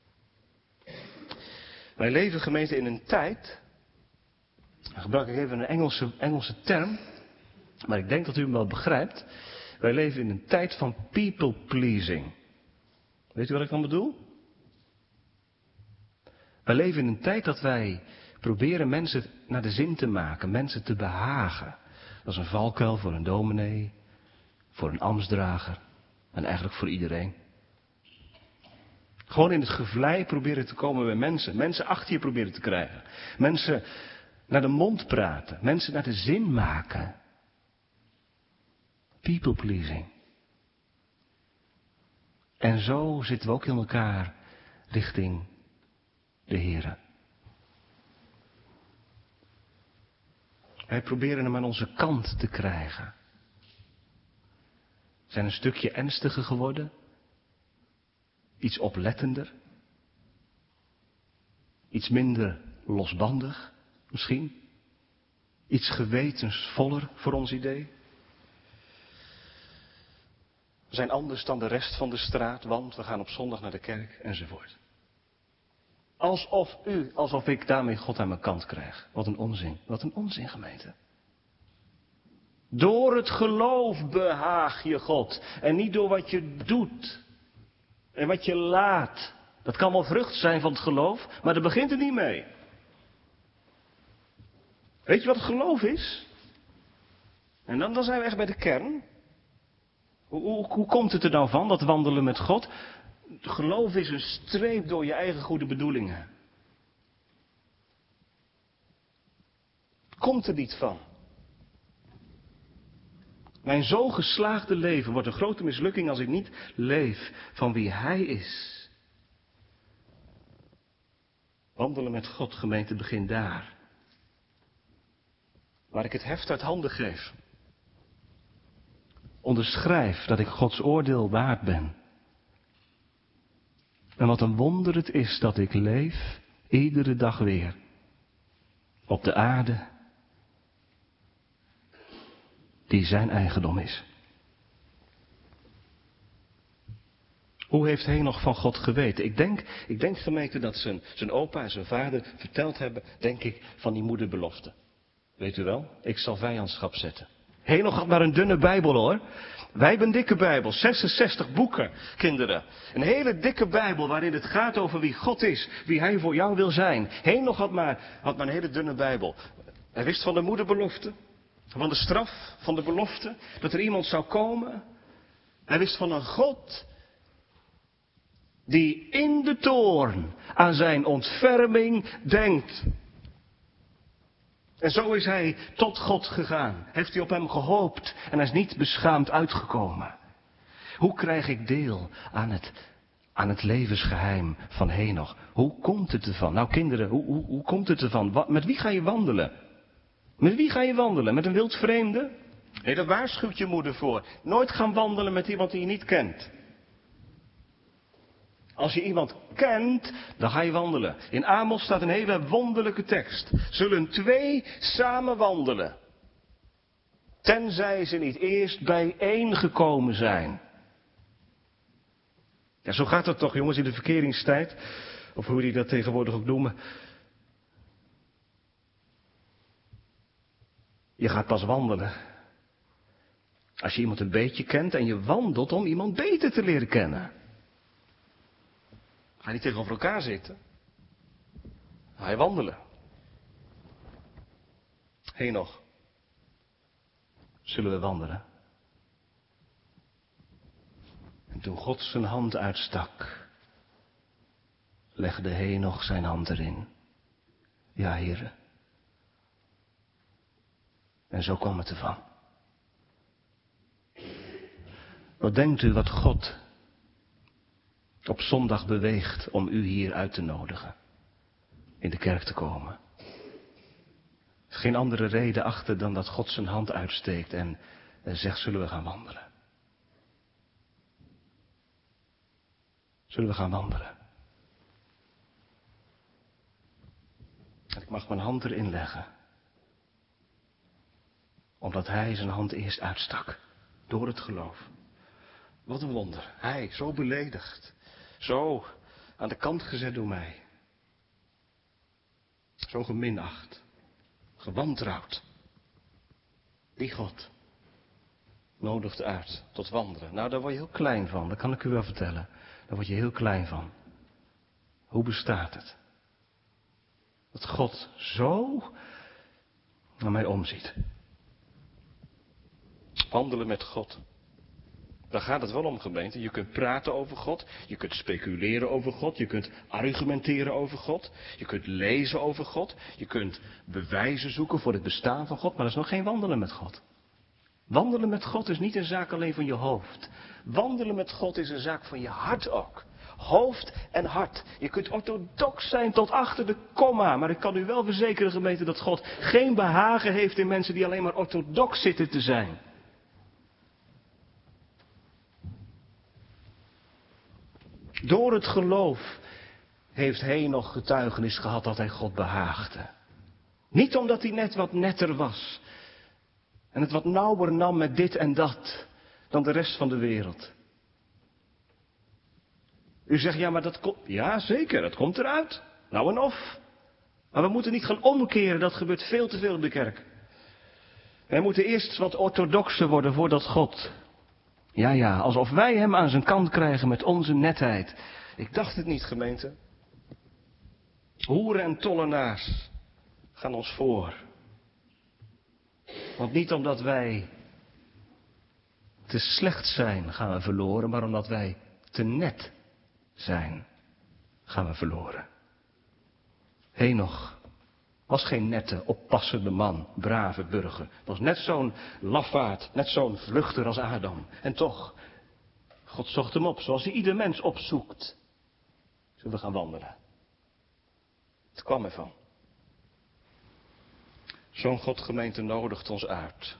Wij leven, gemeente, in een tijd, dan gebruik ik even een Engelse, Engelse term, maar ik denk dat u hem wel begrijpt. Wij leven in een tijd van people pleasing. Weet u wat ik dan bedoel? Wij leven in een tijd dat wij proberen mensen naar de zin te maken, mensen te behagen. Dat is een valkuil voor een dominee, voor een ambtsdrager en eigenlijk voor iedereen. Gewoon in het gevlei proberen te komen bij mensen. Mensen achter je proberen te krijgen. Mensen naar de mond praten. Mensen naar de zin maken. People pleasing. En zo zitten we ook in elkaar richting de Here. Wij proberen hem aan onze kant te krijgen. We zijn een stukje ernstiger geworden. Iets oplettender. Iets minder losbandig, misschien. Iets gewetensvoller voor ons idee. We zijn anders dan de rest van de straat, want we gaan op zondag naar de kerk enzovoort. Alsof u, alsof ik daarmee God aan mijn kant krijg. Wat een onzin, wat een onzin, gemeente. Door het geloof behaag je God. En niet door wat je doet. En wat je laat. Dat kan wel vrucht zijn van het geloof, maar daar begint het niet mee. Weet je wat geloof is? En dan, dan zijn we echt bij de kern. Hoe, hoe, hoe komt het er dan van, dat wandelen met God? Geloof is een streep door je eigen goede bedoelingen. Het komt er niet van. Mijn zo geslaagde leven wordt een grote mislukking als ik niet leef van wie Hij is. Wandelen met God, gemeente, begint daar. Waar ik het heft uit handen geef. Onderschrijf dat ik Gods oordeel waard ben. En wat een wonder het is dat ik leef, iedere dag weer. Op de aarde, die zijn eigendom is. Hoe heeft Henoch van God geweten? Ik denk, ik denk gemeente dat zijn, zijn opa en zijn vader verteld hebben, denk ik, van die moederbelofte. Weet u wel, ik zal vijandschap zetten. Henoch had maar een dunne Bijbel hoor. Wij hebben een dikke Bijbel, zesenzestig boeken, kinderen. Een hele dikke Bijbel waarin het gaat over wie God is, wie Hij voor jou wil zijn. Henoch had maar, had maar een hele dunne Bijbel. Hij wist van de moederbelofte, van de straf, van de belofte, dat er iemand zou komen. Hij wist van een God die in de toorn aan zijn ontferming denkt. En zo is hij tot God gegaan. Heeft hij op hem gehoopt en hij is niet beschaamd uitgekomen. Hoe krijg ik deel aan het, aan het levensgeheim van Henoch? Hoe komt het ervan? Nou kinderen, hoe, hoe, hoe komt het ervan? Wat, met wie ga je wandelen? Met wie ga je wandelen? Met een wildvreemde? Nee, daar waarschuwt je moeder voor. Nooit gaan wandelen met iemand die je niet kent. Als je iemand kent, dan ga je wandelen. In Amos staat een hele wonderlijke tekst. Zullen twee samen wandelen, tenzij ze niet eerst bijeengekomen zijn. Ja, zo gaat het toch, jongens, in de verkeringstijd. Of hoe die dat tegenwoordig ook noemen. Je gaat pas wandelen als je iemand een beetje kent en je wandelt om iemand beter te leren kennen. Ga je niet tegenover elkaar zitten. Ga je wandelen. Henoch. Zullen we wandelen? En toen God zijn hand uitstak, legde Henoch zijn hand erin. Ja, Heere. En zo kwam het ervan. Wat denkt u wat God op zondag beweegt om u hier uit te nodigen, in de kerk te komen? Er is geen andere reden achter dan dat God zijn hand uitsteekt en, en zegt, zullen we gaan wandelen? Zullen we gaan wandelen? En ik mag mijn hand erin leggen. Omdat hij zijn hand eerst uitstak. Door het geloof. Wat een wonder. Hij, zo beledigd. Zo aan de kant gezet door mij. Zo geminacht. Gewantrouwd. Die God nodigt uit tot wandelen. Nou, daar word je heel klein van. Dat kan ik u wel vertellen. Daar word je heel klein van. Hoe bestaat het? Dat God zo naar mij omziet. Wandelen met God. Daar gaat het wel om, gemeente. Je kunt praten over God. Je kunt speculeren over God. Je kunt argumenteren over God. Je kunt lezen over God. Je kunt bewijzen zoeken voor het bestaan van God. Maar dat is nog geen wandelen met God. Wandelen met God is niet een zaak alleen van je hoofd. Wandelen met God is een zaak van je hart ook. Hoofd en hart. Je kunt orthodox zijn tot achter de komma. Maar ik kan u wel verzekeren, gemeente, dat God geen behagen heeft in mensen die alleen maar orthodox zitten te zijn. Door het geloof heeft Henoch getuigenis gehad dat hij God behaagde. Niet omdat hij net wat netter was. En het wat nauwer nam met dit en dat dan de rest van de wereld. U zegt, ja, maar dat komt... Ja, zeker, dat komt eruit. Nou en of. Maar we moeten niet gaan omkeren, dat gebeurt veel te veel in de kerk. Wij moeten eerst wat orthodoxer worden voordat God... Ja, ja, alsof wij hem aan zijn kant krijgen met onze netheid. Ik dacht het niet, gemeente. Hoeren en tollenaars gaan ons voor. Want niet omdat wij te slecht zijn, gaan we verloren, maar omdat wij te net zijn, gaan we verloren. Henoch was geen nette, oppassende man, brave burger. Was net zo'n lafaard, net zo'n vluchter als Adam. En toch, God zocht hem op, zoals hij ieder mens opzoekt. Zullen we gaan wandelen? Het kwam ervan. Zo'n Godgemeente nodigt ons uit.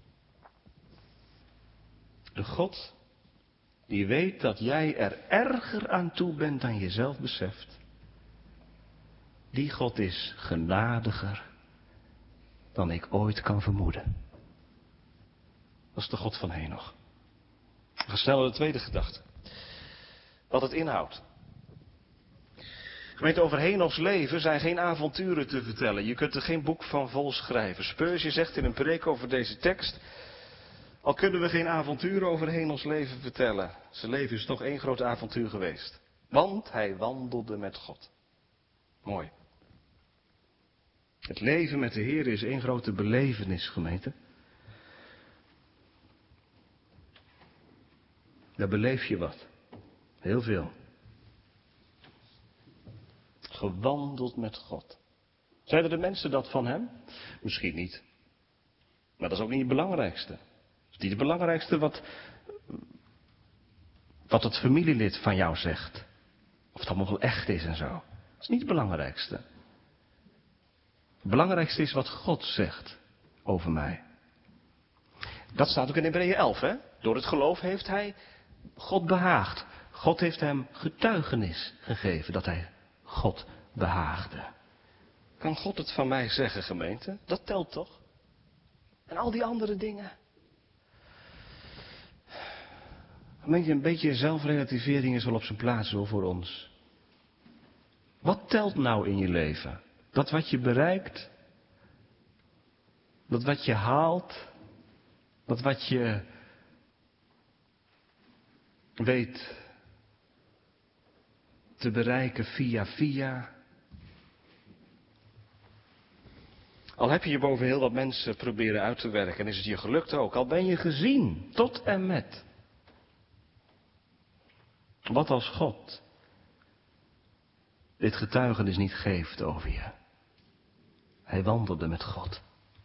De God die weet dat jij er erger aan toe bent dan je zelf beseft. Die God is genadiger dan ik ooit kan vermoeden. Dat is de God van Henoch. We gaan snel naar de tweede gedachte. Wat het inhoudt. Gemeente, over Henochs leven zijn geen avonturen te vertellen. Je kunt er geen boek van vol schrijven. Spurgeon zegt in een preek over deze tekst: al kunnen we geen avonturen over Henochs leven vertellen. Zijn leven is toch één groot avontuur geweest. Want hij wandelde met God. Mooi. Het leven met de Heer is één grote belevenis, gemeente. Daar beleef je wat. Heel veel. Gewandeld met God. Zeiden de mensen dat van hem? Misschien niet. Maar dat is ook niet het belangrijkste. Dat is niet het belangrijkste wat, wat het familielid van jou zegt. Of het allemaal wel echt is en zo. Dat is niet het belangrijkste. Het belangrijkste is wat God zegt over mij. Dat staat ook in Hebreeën elf, hè? Door het geloof heeft hij God behaagd. God heeft hem getuigenis gegeven dat hij God behaagde. Kan God het van mij zeggen, gemeente? Dat telt toch? En al die andere dingen. Gemeente, een beetje zelfrelativering is wel op zijn plaats hoor voor ons. Wat telt nou in je leven? Dat wat je bereikt? Dat wat je haalt? Dat wat je weet te bereiken via via? Al heb je je boven heel wat mensen proberen uit te werken en is het je gelukt ook. Al ben je gezien tot en met. Wat als God dit getuigenis niet geeft over je? Hij wandelde met God.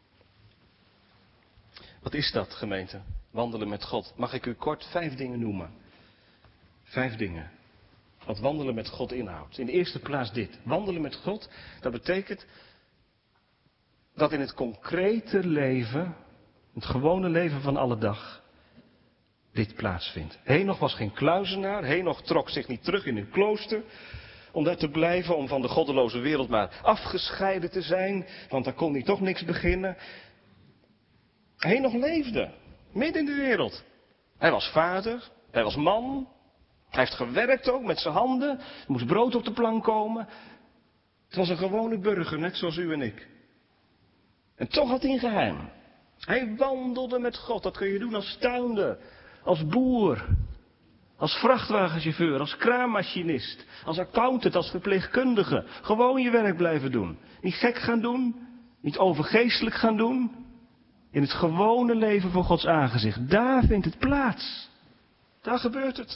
Wat is dat, gemeente? Wandelen met God. Mag ik u kort vijf dingen noemen? Vijf dingen. Wat wandelen met God inhoudt. In de eerste plaats dit. Wandelen met God, dat betekent dat in het concrete leven, het gewone leven van alle dag, dit plaatsvindt. Henoch was geen kluizenaar. Henoch trok zich niet terug in een klooster om daar te blijven, om van de goddeloze wereld maar afgescheiden te zijn, want daar kon hij toch niks beginnen. Henoch leefde, midden in de wereld. Hij was vader, hij was man, hij heeft gewerkt ook met zijn handen, er moest brood op de plank komen. Het was een gewone burger, net zoals u en ik. En toch had hij een geheim. Hij wandelde met God, dat kun je doen als tuinder, als boer, als vrachtwagenchauffeur, als kraammachinist, als accountant, als verpleegkundige. Gewoon je werk blijven doen. Niet gek gaan doen, niet overgeestelijk gaan doen. In het gewone leven voor Gods aangezicht. Daar vindt het plaats. Daar gebeurt het.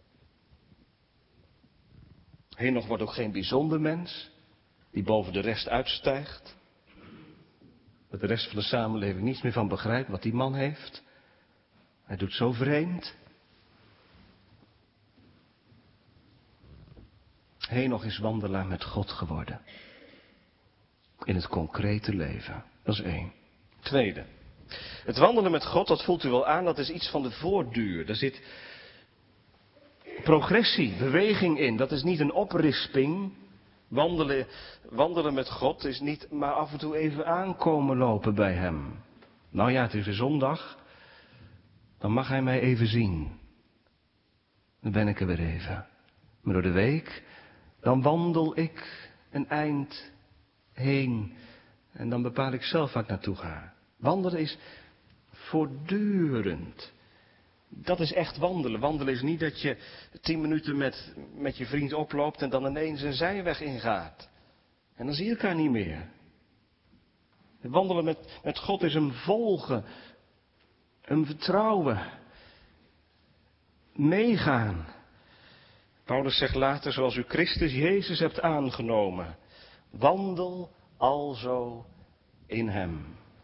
Henoch wordt ook geen bijzonder mens, die boven de rest uitstijgt. Dat de rest van de samenleving niets meer van begrijpt wat die man heeft. Hij doet zo vreemd. Henoch is wandelaar met God geworden. In het concrete leven. Dat is één. Tweede. Het wandelen met God, dat voelt u wel aan, dat is iets van de voortduur. Daar zit progressie, beweging in. Dat is niet een oprisping. Wandelen, wandelen met God is niet maar af en toe even aankomen lopen bij hem. Nou ja, het is een zondag. Dan mag hij mij even zien. Dan ben ik er weer even. Maar door de week, dan wandel ik een eind heen. En dan bepaal ik zelf waar ik naartoe ga. Wandelen is voortdurend. Dat is echt wandelen. Wandelen is niet dat je tien minuten met, met je vriend oploopt en dan ineens een zijweg ingaat. En dan zie je elkaar niet meer. Wandelen met, met God is een volgen. Een vertrouwen. Meegaan. Paulus zegt later, zoals u Christus Jezus hebt aangenomen. Wandel alzo in hem.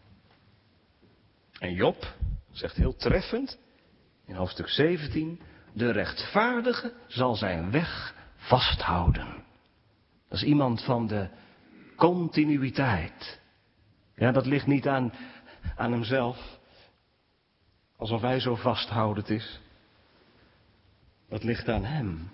En Job zegt heel treffend, in hoofdstuk zeventien, de rechtvaardige zal zijn weg vasthouden. Dat is iemand van de continuïteit. Ja, dat ligt niet aan, aan hemzelf, alsof hij zo vasthoudend is. Dat ligt aan hem.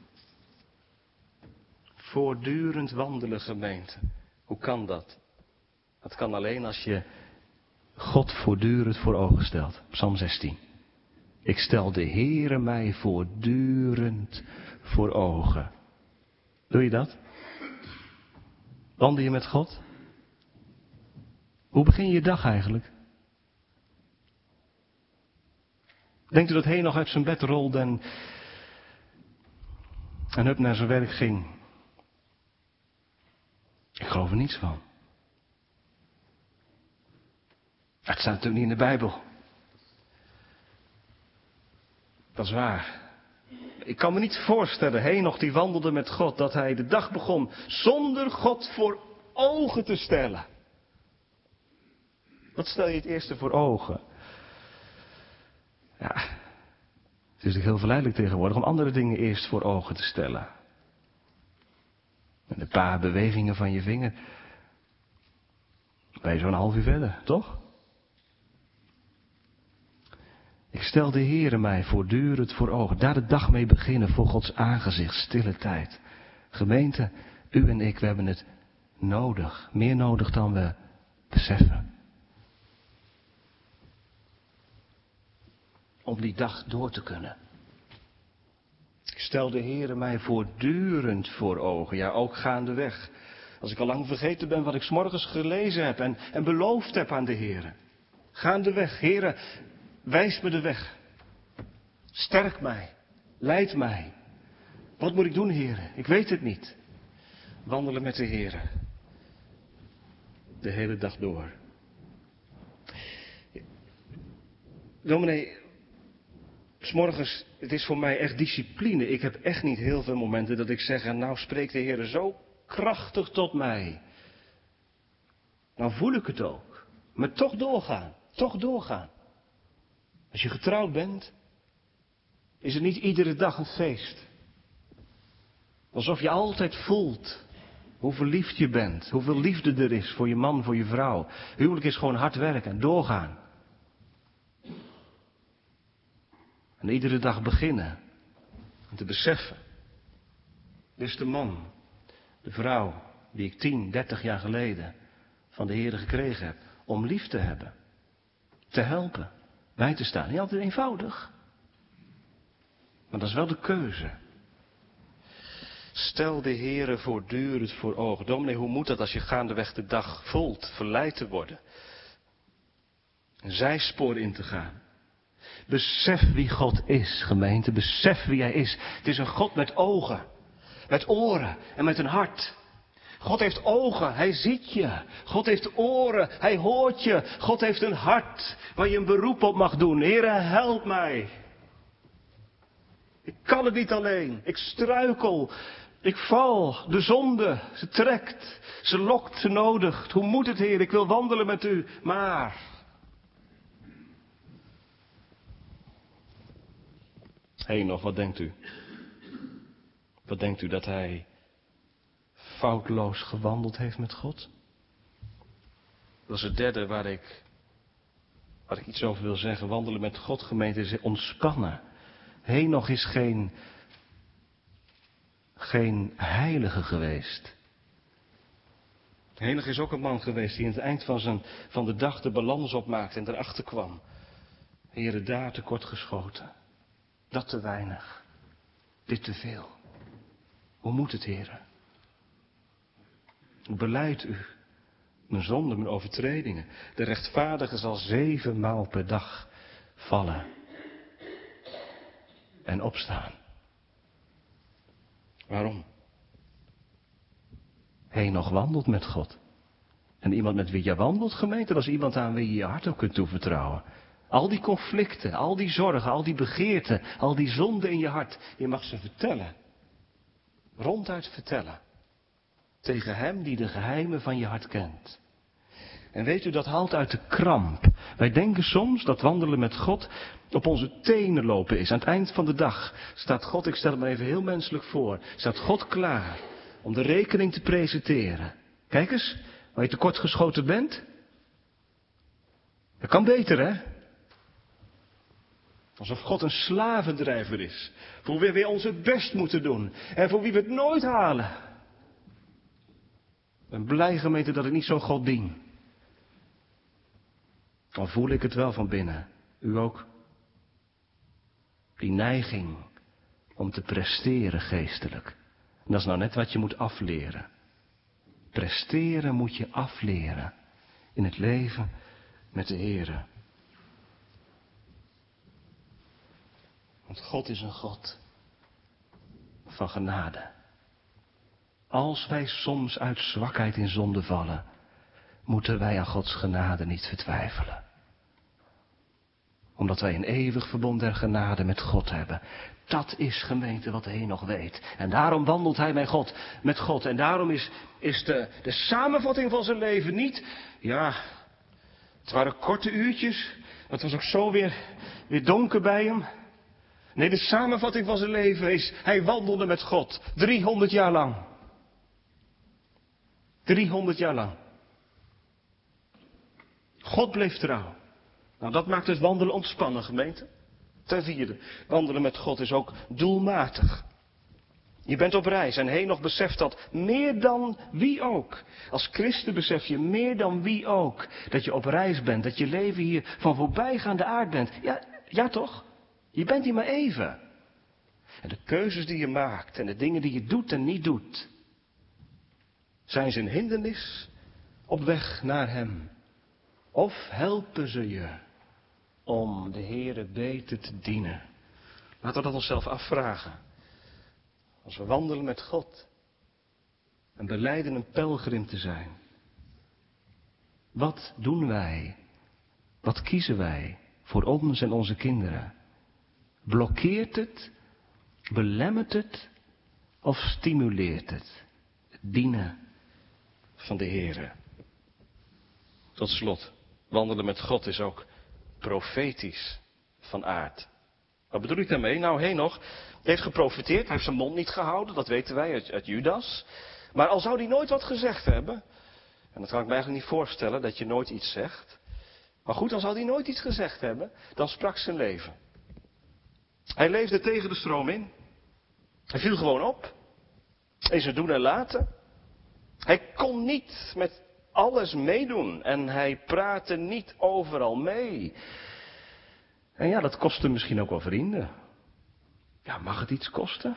Voortdurend wandelen, gemeente. Hoe kan dat? Dat kan alleen als je God voortdurend voor ogen stelt. Psalm zestien. Ik stel de Heere mij voortdurend voor ogen. Doe je dat? Wandel je met God? Hoe begin je je dag eigenlijk? Denkt u dat Henoch uit zijn bed rolde en, en hup naar zijn werk ging? Ik geloof er niets van. Het staat natuurlijk niet in de Bijbel. Dat is waar. Ik kan me niet voorstellen, Henoch die wandelde met God, dat hij de dag begon zonder God voor ogen te stellen. Wat stel je het eerste voor ogen? Ja, het is natuurlijk heel verleidelijk tegenwoordig om andere dingen eerst voor ogen te stellen. Met een paar bewegingen van je vinger ben je zo'n half uur verder, toch? Ik stel de Heere mij voortdurend voor ogen. Daar de dag mee beginnen voor Gods aangezicht, stille tijd. Gemeente, u en ik, we hebben het nodig. Meer nodig dan we beseffen. Om die dag door te kunnen. Ik stel de Heere mij voortdurend voor ogen. Ja, ook gaandeweg. Als ik al lang vergeten ben wat ik 's morgens gelezen heb en, en beloofd heb aan de Heere. Gaandeweg, Heere, wijs me de weg. Sterk mij. Leid mij. Wat moet ik doen, Heere? Ik weet het niet. Wandelen met de Heere. De hele dag door. Dominee, 's morgens, het is voor mij echt discipline. Ik heb echt niet heel veel momenten dat ik zeg, nou spreekt de Heere zo krachtig tot mij. Nou voel ik het ook. Maar toch doorgaan. Toch doorgaan. Als je getrouwd bent, is het niet iedere dag een feest. Alsof je altijd voelt hoe verliefd je bent, hoeveel liefde er is voor je man, voor je vrouw. Huwelijk is gewoon hard werken en doorgaan. En iedere dag beginnen. En te beseffen. Dit is de man, de vrouw, die ik tien, dertig jaar geleden van de Heere gekregen heb. Om lief te hebben. Te helpen. Bij te staan. Niet altijd eenvoudig. Maar dat is wel de keuze. Stel de Heere voortdurend voor ogen. Dominee, hoe moet dat als je gaandeweg de dag voelt verleid te worden? Een zijspoor in te gaan. Besef wie God is, gemeente. Besef wie Hij is. Het is een God met ogen. Met oren en met een hart. God heeft ogen, Hij ziet je. God heeft oren, Hij hoort je. God heeft een hart waar je een beroep op mag doen. Heere, help mij. Ik kan het niet alleen. Ik struikel. Ik val. De zonde, ze trekt. Ze lokt, ze nodigt. Hoe moet het, Heer? Ik wil wandelen met u. Maar... Hé, nog, wat denkt u? Wat denkt u dat hij foutloos gewandeld heeft met God? Dat is het derde waar ik, waar ik iets over wil zeggen. Wandelen met God, gemeente, is ontspannen. Henoch is geen, geen heilige geweest. Henoch is ook een man geweest die aan het eind van, zijn, van de dag de balans opmaakte en erachter kwam. Heere, daar tekort geschoten. Dat te weinig. Dit te veel. Hoe moet het, Heere? Beleid u mijn zonden, mijn overtredingen. De rechtvaardige zal zevenmaal per dag vallen en opstaan. Waarom? Henoch wandelt met God. En iemand met wie je wandelt, gemeente, dat is iemand aan wie je je hart ook kunt toevertrouwen. Al die conflicten, al die zorgen, al die begeerten, al die zonden in je hart, je mag ze vertellen. Ronduit vertellen. Tegen hem die de geheimen van je hart kent. En weet u, dat haalt uit de kramp. Wij denken soms dat wandelen met God op onze tenen lopen is. Aan het eind van de dag staat God, ik stel het maar even heel menselijk voor, staat God klaar om de rekening te presenteren. Kijk eens, waar je tekortgeschoten bent. Dat kan beter, hè? Alsof God een slavendrijver is. Voor wie we onze best moeten doen. En voor wie we het nooit halen. Ik ben blij, gemeente, dat ik niet zo'n God dien. Dan voel ik het wel van binnen. U ook? Die neiging om te presteren geestelijk. En dat is nou net wat je moet afleren. Presteren moet je afleren. In het leven met de Heere. Want God is een God van genade. Als wij soms uit zwakheid in zonde vallen, moeten wij aan Gods genade niet vertwijfelen. Omdat wij een eeuwig verbond der genade met God hebben. Dat is, gemeente, wat Henoch weet. En daarom wandelt hij met God. Met God. En daarom is, is de, de samenvatting van zijn leven niet... Ja, het waren korte uurtjes. Het was ook zo weer, weer donker bij hem. Nee, de samenvatting van zijn leven is... Hij wandelde met God. driehonderd jaar lang. driehonderd jaar lang. God bleef trouw. Nou, dat maakt het wandelen ontspannen, gemeente. Ten vierde, wandelen met God is ook doelmatig. Je bent op reis en Henoch beseft dat meer dan wie ook. Als christen besef je meer dan wie ook dat je op reis bent. Dat je leven hier van voorbijgaande aard bent. Ja, ja toch? Je bent hier maar even. En de keuzes die je maakt en de dingen die je doet en niet doet. Zijn ze een hindernis op weg naar hem? Of helpen ze je om de Heere beter te dienen? Laten we dat onszelf afvragen. Als we wandelen met God en belijden een pelgrim te zijn. Wat doen wij? Wat kiezen wij voor ons en onze kinderen? Blokkeert het? Belemmert het? Of stimuleert het? Het dienen van de Heere. Tot slot, wandelen met God is ook profetisch van aard. Wat bedoel ik daarmee? Nou, Henoch heeft geprofeteerd, hij heeft zijn mond niet gehouden, dat weten wij uit, uit Judas. Maar al zou hij nooit wat gezegd hebben, en dat kan ik me eigenlijk niet voorstellen, dat je nooit iets zegt. Maar goed, dan zou hij nooit iets gezegd hebben, dan sprak zijn leven. Hij leefde tegen de stroom in. Hij viel gewoon op. In zijn doen en laten. Hij kon niet met alles meedoen. En hij praatte niet overal mee. En ja, dat kostte misschien ook wel vrienden. Ja, mag het iets kosten?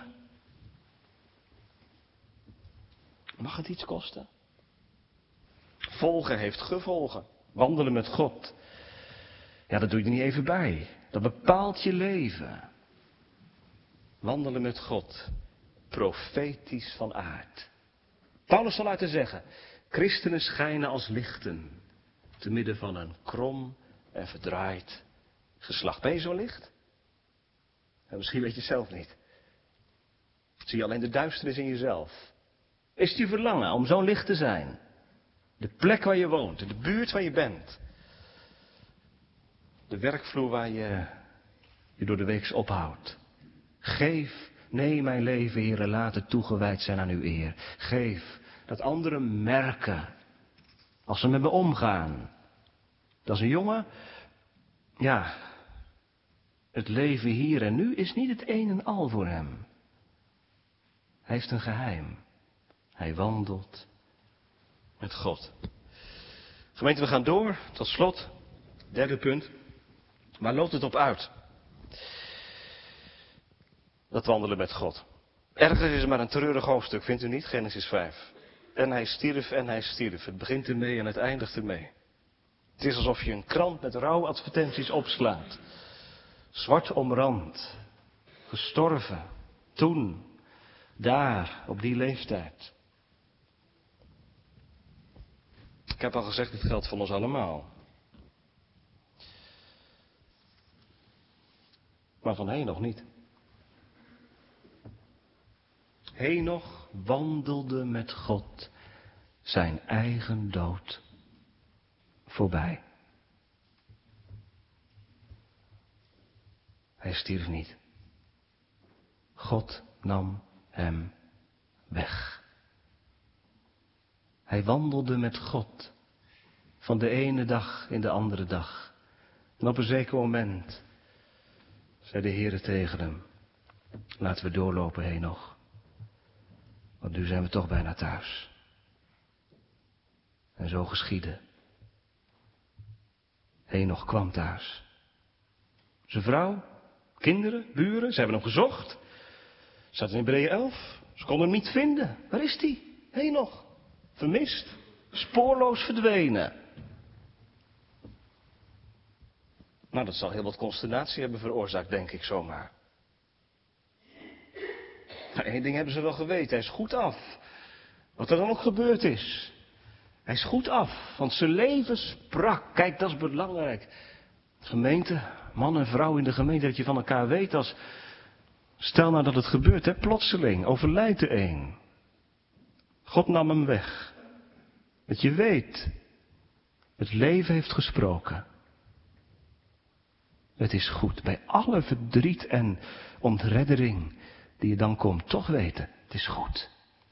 Mag het iets kosten? Volgen heeft gevolgen. Wandelen met God. Ja, dat doe je er niet even bij. Dat bepaalt je leven. Wandelen met God. Profetisch van aard. Paulus zal laten zeggen. Christenen schijnen als lichten. Te midden van een krom en verdraaid geslacht. Ben je zo licht? En misschien weet je het zelf niet. Zie je alleen de duisternis in jezelf. Is het je verlangen om zo'n licht te zijn? De plek waar je woont, de buurt waar je bent. De werkvloer waar je je door de weeks ophoudt. Geef, nee mijn leven, Heere, laat het toegewijd zijn aan uw eer. Geef, dat anderen merken, als ze met me omgaan. Dat is een jongen, ja, het leven hier en nu is niet het een en al voor hem. Hij heeft een geheim. Hij wandelt met God. Gemeente, we gaan door. Tot slot, derde punt. Waar loopt het op uit? Dat wandelen met God. Ergens is het maar een treurig hoofdstuk, vindt u niet? Genesis vijf. En hij stierf en hij stierf. Het begint ermee en het eindigt ermee. Het is alsof je een krant met rouwadvertenties opslaat. Zwart omrand. Gestorven. Toen. Daar. Op die leeftijd. Ik heb al gezegd, dit geldt voor ons allemaal. Maar van Henoch niet. Henoch wandelde met God zijn eigen dood voorbij. Hij stierf niet. God nam hem weg. Hij wandelde met God van de ene dag in de andere dag. En op een zeker moment zei de Heere tegen hem: laten we doorlopen, Henoch. Want nu zijn we toch bijna thuis. En zo geschiedde. Henoch kwam thuis. Zijn vrouw, kinderen, buren, ze hebben hem gezocht. Staat in Hebreeën elf. Ze konden hem niet vinden. Waar is hij? Henoch. Vermist. Spoorloos verdwenen. Nou, dat zal heel wat consternatie hebben veroorzaakt, denk ik zomaar. Maar één ding hebben ze wel geweten. Hij is goed af. Wat er dan ook gebeurd is. Hij is goed af. Want zijn leven sprak. Kijk, dat is belangrijk. Gemeente, man en vrouw in de gemeente, dat je van elkaar weet als... Stel nou dat het gebeurt, hè, plotseling, overlijdt de een. God nam hem weg. Dat je weet, het leven heeft gesproken. Het is goed, bij alle verdriet en ontreddering die je dan komt, toch weten, het is goed.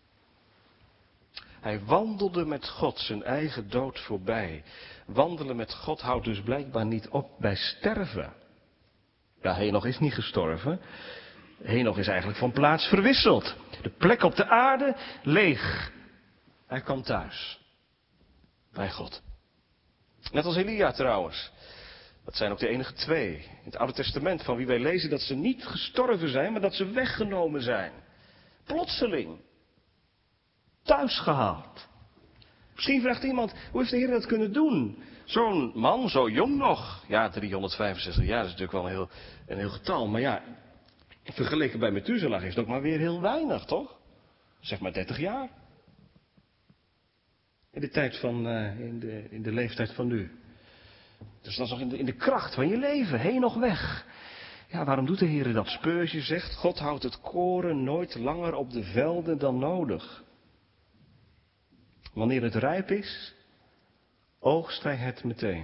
Hij wandelde met God zijn eigen dood voorbij. Wandelen met God houdt dus blijkbaar niet op bij sterven. Ja, Henoch is niet gestorven. Henoch is eigenlijk van plaats verwisseld. De plek op de aarde leeg. Hij kwam thuis. Bij God. Net als Elia trouwens. Dat zijn ook de enige twee in het Oude Testament van wie wij lezen dat ze niet gestorven zijn, maar dat ze weggenomen zijn. Plotseling. Thuis gehaald. Misschien vraagt iemand, hoe heeft de Heer dat kunnen doen? Zo'n man, zo jong nog. Ja, driehonderdvijfenzestig jaar is natuurlijk wel een heel, een heel getal. Maar ja, vergeleken bij Methuselah is het ook maar weer heel weinig, toch? Zeg maar dertig jaar. In de tijd van, uh, in, de, in de leeftijd van nu. Dus dat is nog in de, in de kracht van je leven, heen nog weg. Ja, waarom doet de Heer dat? Speursje zegt, God houdt het koren nooit langer op de velden dan nodig. Wanneer het rijp is, oogst hij het meteen.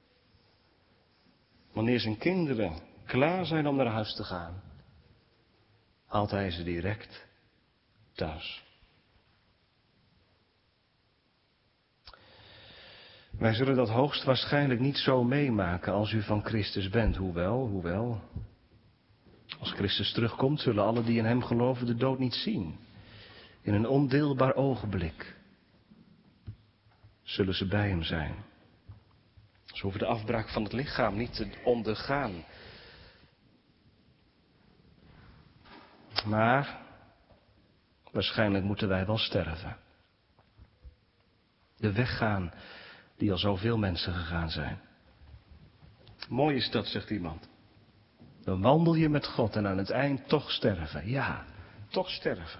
Wanneer zijn kinderen klaar zijn om naar huis te gaan, haalt hij ze direct thuis. Wij zullen dat hoogstwaarschijnlijk niet zo meemaken als u van Christus bent, hoewel, hoewel. Als Als Christus terugkomt, zullen alle die in hem geloven de dood niet zien. In een ondeelbaar ogenblik zullen ze bij hem zijn. Ze hoeven de afbraak van het lichaam niet te ondergaan. Maar waarschijnlijk moeten wij wel sterven. De weg gaan die al zoveel mensen gegaan zijn. Mooi is dat, zegt iemand. Dan wandel je met God en aan het eind toch sterven. Ja, toch sterven.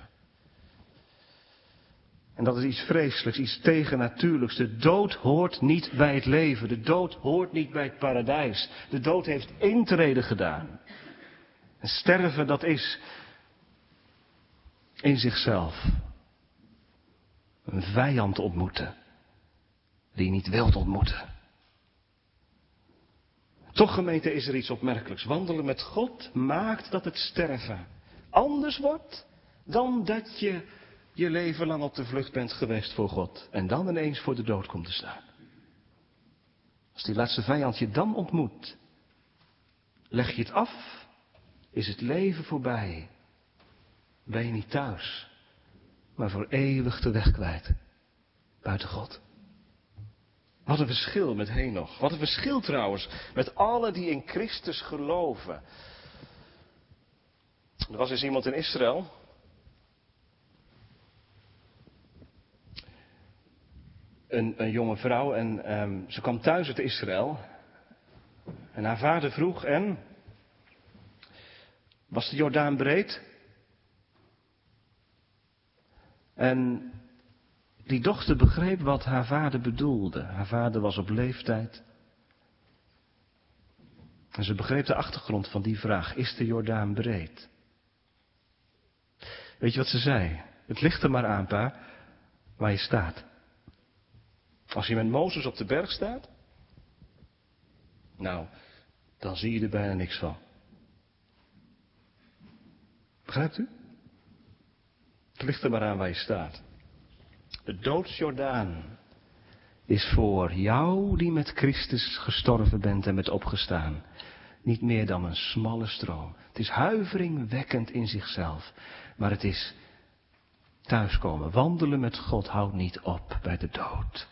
En dat is iets vreselijks, iets tegennatuurlijks. De dood hoort niet bij het leven. De dood hoort niet bij het paradijs. De dood heeft intrede gedaan. En sterven, dat is in zichzelf een vijand ontmoeten die je niet wilt ontmoeten. Toch, gemeente, is er iets opmerkelijks. Wandelen met God maakt dat het sterven anders wordt dan dat je je leven lang op de vlucht bent geweest voor God en dan ineens voor de dood komt te staan. Als die laatste vijand je dan ontmoet, leg je het af, is het leven voorbij. Ben je niet thuis, maar voor eeuwig de weg kwijt, buiten God. Wat een verschil met Henoch. Wat een verschil trouwens met allen die in Christus geloven. Er was eens iemand in Israël. Een, een jonge vrouw en um, ze kwam thuis uit Israël. En haar vader vroeg, en? Was de Jordaan breed? En die dochter begreep wat haar vader bedoelde. Haar vader was op leeftijd. En ze begreep de achtergrond van die vraag. Is de Jordaan breed? Weet je wat ze zei? Het ligt er maar aan, pa, waar je staat. Als je met Mozes op de berg staat, nou, dan zie je er bijna niks van. Begrijpt u? Het ligt er maar aan waar je staat. De doodsjordaan is voor jou die met Christus gestorven bent en bent opgestaan niet meer dan een smalle stroom. Het is huiveringwekkend in zichzelf, maar het is thuiskomen. Wandelen met God houdt niet op bij de dood.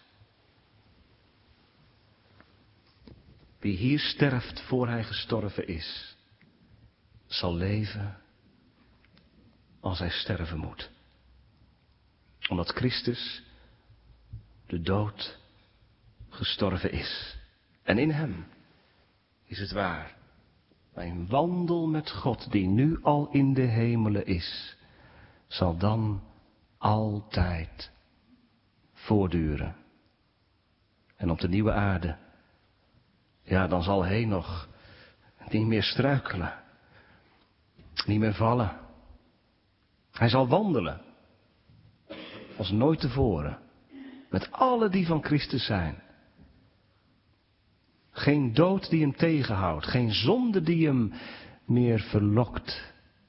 Wie hier sterft voor hij gestorven is, zal leven als hij sterven moet. Omdat Christus de dood gestorven is. En in hem is het waar. Mijn wandel met God, die nu al in de hemelen is, zal dan altijd voortduren. En op de nieuwe aarde, ja, dan zal Henoch niet meer struikelen. Niet meer vallen. Hij zal wandelen. Als nooit tevoren. Met alle die van Christus zijn. Geen dood die hem tegenhoudt. Geen zonde die hem meer verlokt.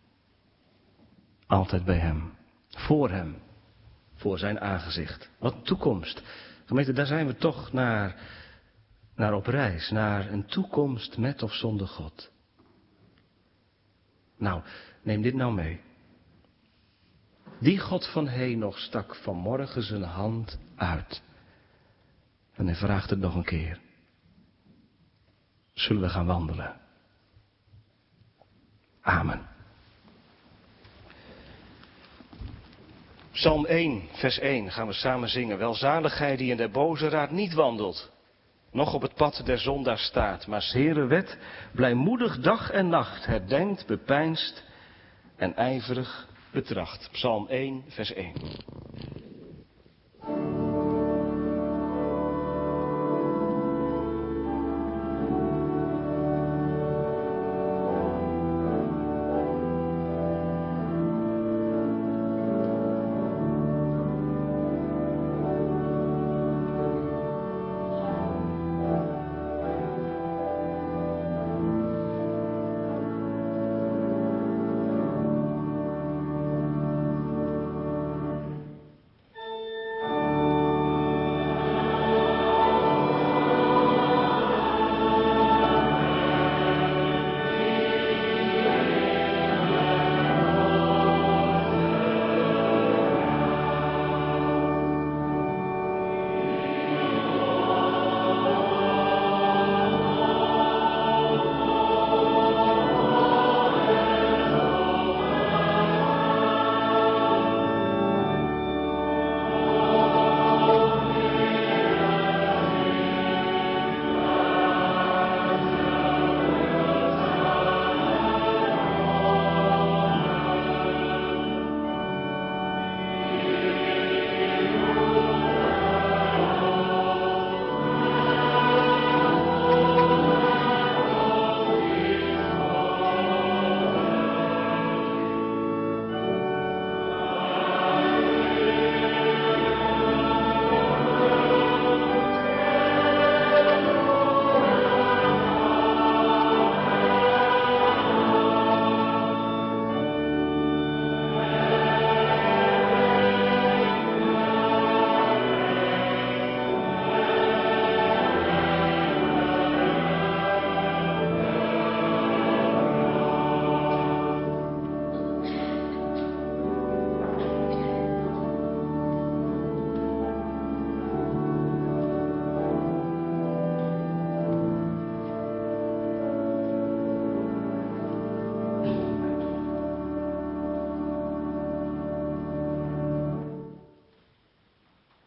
Altijd bij hem. Voor hem. Voor zijn aangezicht. Wat toekomst. Gemeente, daar zijn we toch naar, naar op reis. Naar een toekomst met of zonder God. Nou, neem dit nou mee. Die God van Henoch stak vanmorgen zijn hand uit. En hij vraagt het nog een keer. Zullen we gaan wandelen? Amen. Psalm één, vers één gaan we samen zingen. Welzalig hij die in de boze raad niet wandelt, nog op het pad der zondaar staat, maar 's Heere wet blijmoedig dag en nacht herdenkt, bepeinst en ijverig betracht. Psalm één, vers één.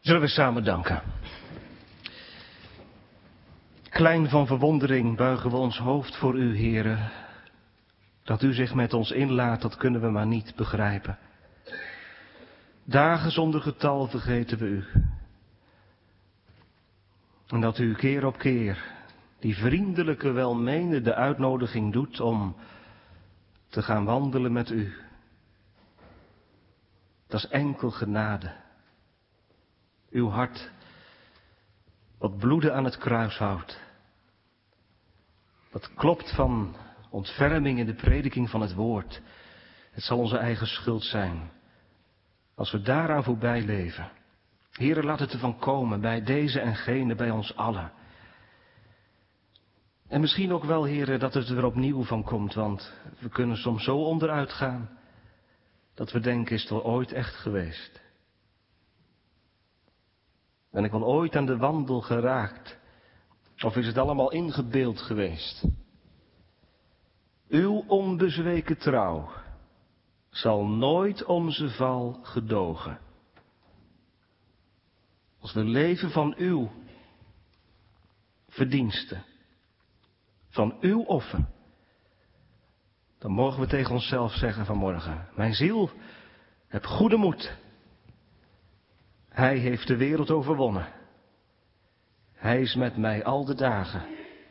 Zullen we samen danken. Klein van verwondering buigen we ons hoofd voor u, Heere. Dat u zich met ons inlaat, dat kunnen we maar niet begrijpen. Dagen zonder getal vergeten we u. En dat u keer op keer die vriendelijke, welmenende uitnodiging doet om te gaan wandelen met u. Dat is enkel genade. Uw hart, wat bloeden aan het kruis houdt. Dat klopt van ontferming in de prediking van het woord. Het zal onze eigen schuld zijn. Als we daaraan voorbij leven. Heere, laat het ervan komen bij deze en gene, bij ons allen. En misschien ook wel, Heere, dat het er opnieuw van komt, want we kunnen soms zo onderuit gaan, dat we denken, is het wel ooit echt geweest? Ben ik wel ooit aan de wandel geraakt? Of is het allemaal ingebeeld geweest? Uw onbezweken trouw zal nooit onze val gedogen. Als we leven van uw verdiensten, van uw offer, dan mogen we tegen onszelf zeggen vanmorgen: mijn ziel, heb goede moed. Hij heeft de wereld overwonnen. Hij is met mij al de dagen.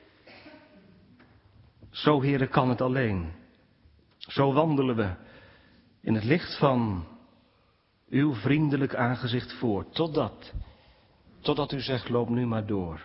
Zo, Heere, kan het alleen. Zo wandelen we in het licht van uw vriendelijk aangezicht voort, totdat, totdat u zegt, loop nu maar door.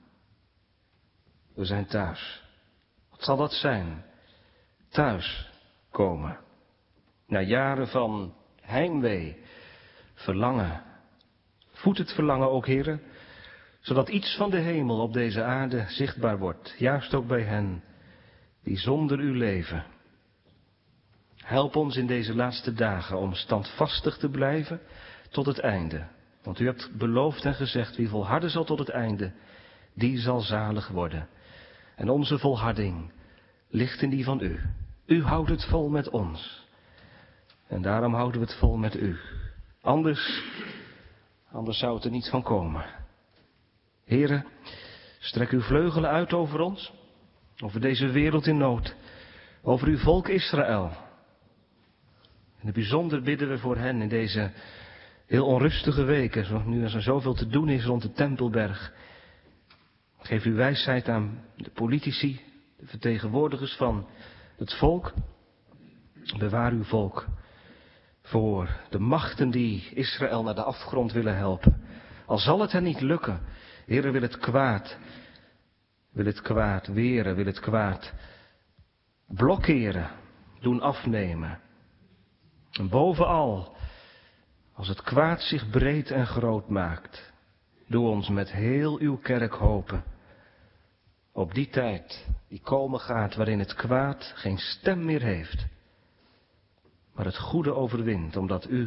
We zijn thuis. Wat zal dat zijn? Thuis komen. Na jaren van heimwee, verlangen. Voed het verlangen ook, Heere, zodat iets van de hemel op deze aarde zichtbaar wordt. Juist ook bij hen die zonder u leven. Help ons in deze laatste dagen om standvastig te blijven tot het einde. Want u hebt beloofd en gezegd, wie volharden zal tot het einde, die zal zalig worden. En onze volharding ligt in die van u. U houdt het vol met ons. En daarom houden we het vol met u. Anders, anders zou het er niet van komen. Heere, strek uw vleugelen uit over ons, over deze wereld in nood, over uw volk Israël. In het bijzonder bidden we voor hen in deze heel onrustige weken, nu er zoveel te doen is rond de Tempelberg. Geef uw wijsheid aan de politici, de vertegenwoordigers van het volk. Bewaar uw volk voor de machten die Israël naar de afgrond willen helpen. Al zal het hen niet lukken, Heere, wil het kwaad, wil het kwaad weren, wil het kwaad blokkeren, doen afnemen. En bovenal, als het kwaad zich breed en groot maakt, doe ons met heel uw kerk hopen op die tijd die komen gaat waarin het kwaad geen stem meer heeft, maar het goede overwint, omdat u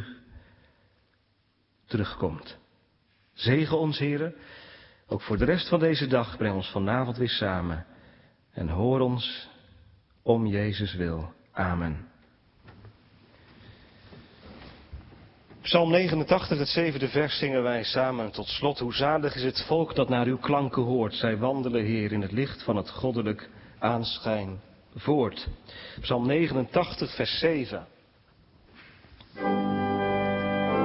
terugkomt. Zegen ons, Heere, ook voor de rest van deze dag. Breng ons vanavond weer samen en hoor ons om Jezus wil. Amen. Psalm negenentachtig, het zevende vers, zingen wij samen tot slot. Hoe zalig is het volk dat naar uw klanken hoort. Zij wandelen, Heer, in het licht van het goddelijk aanschijn voort. Psalm negenentachtig, vers zeven.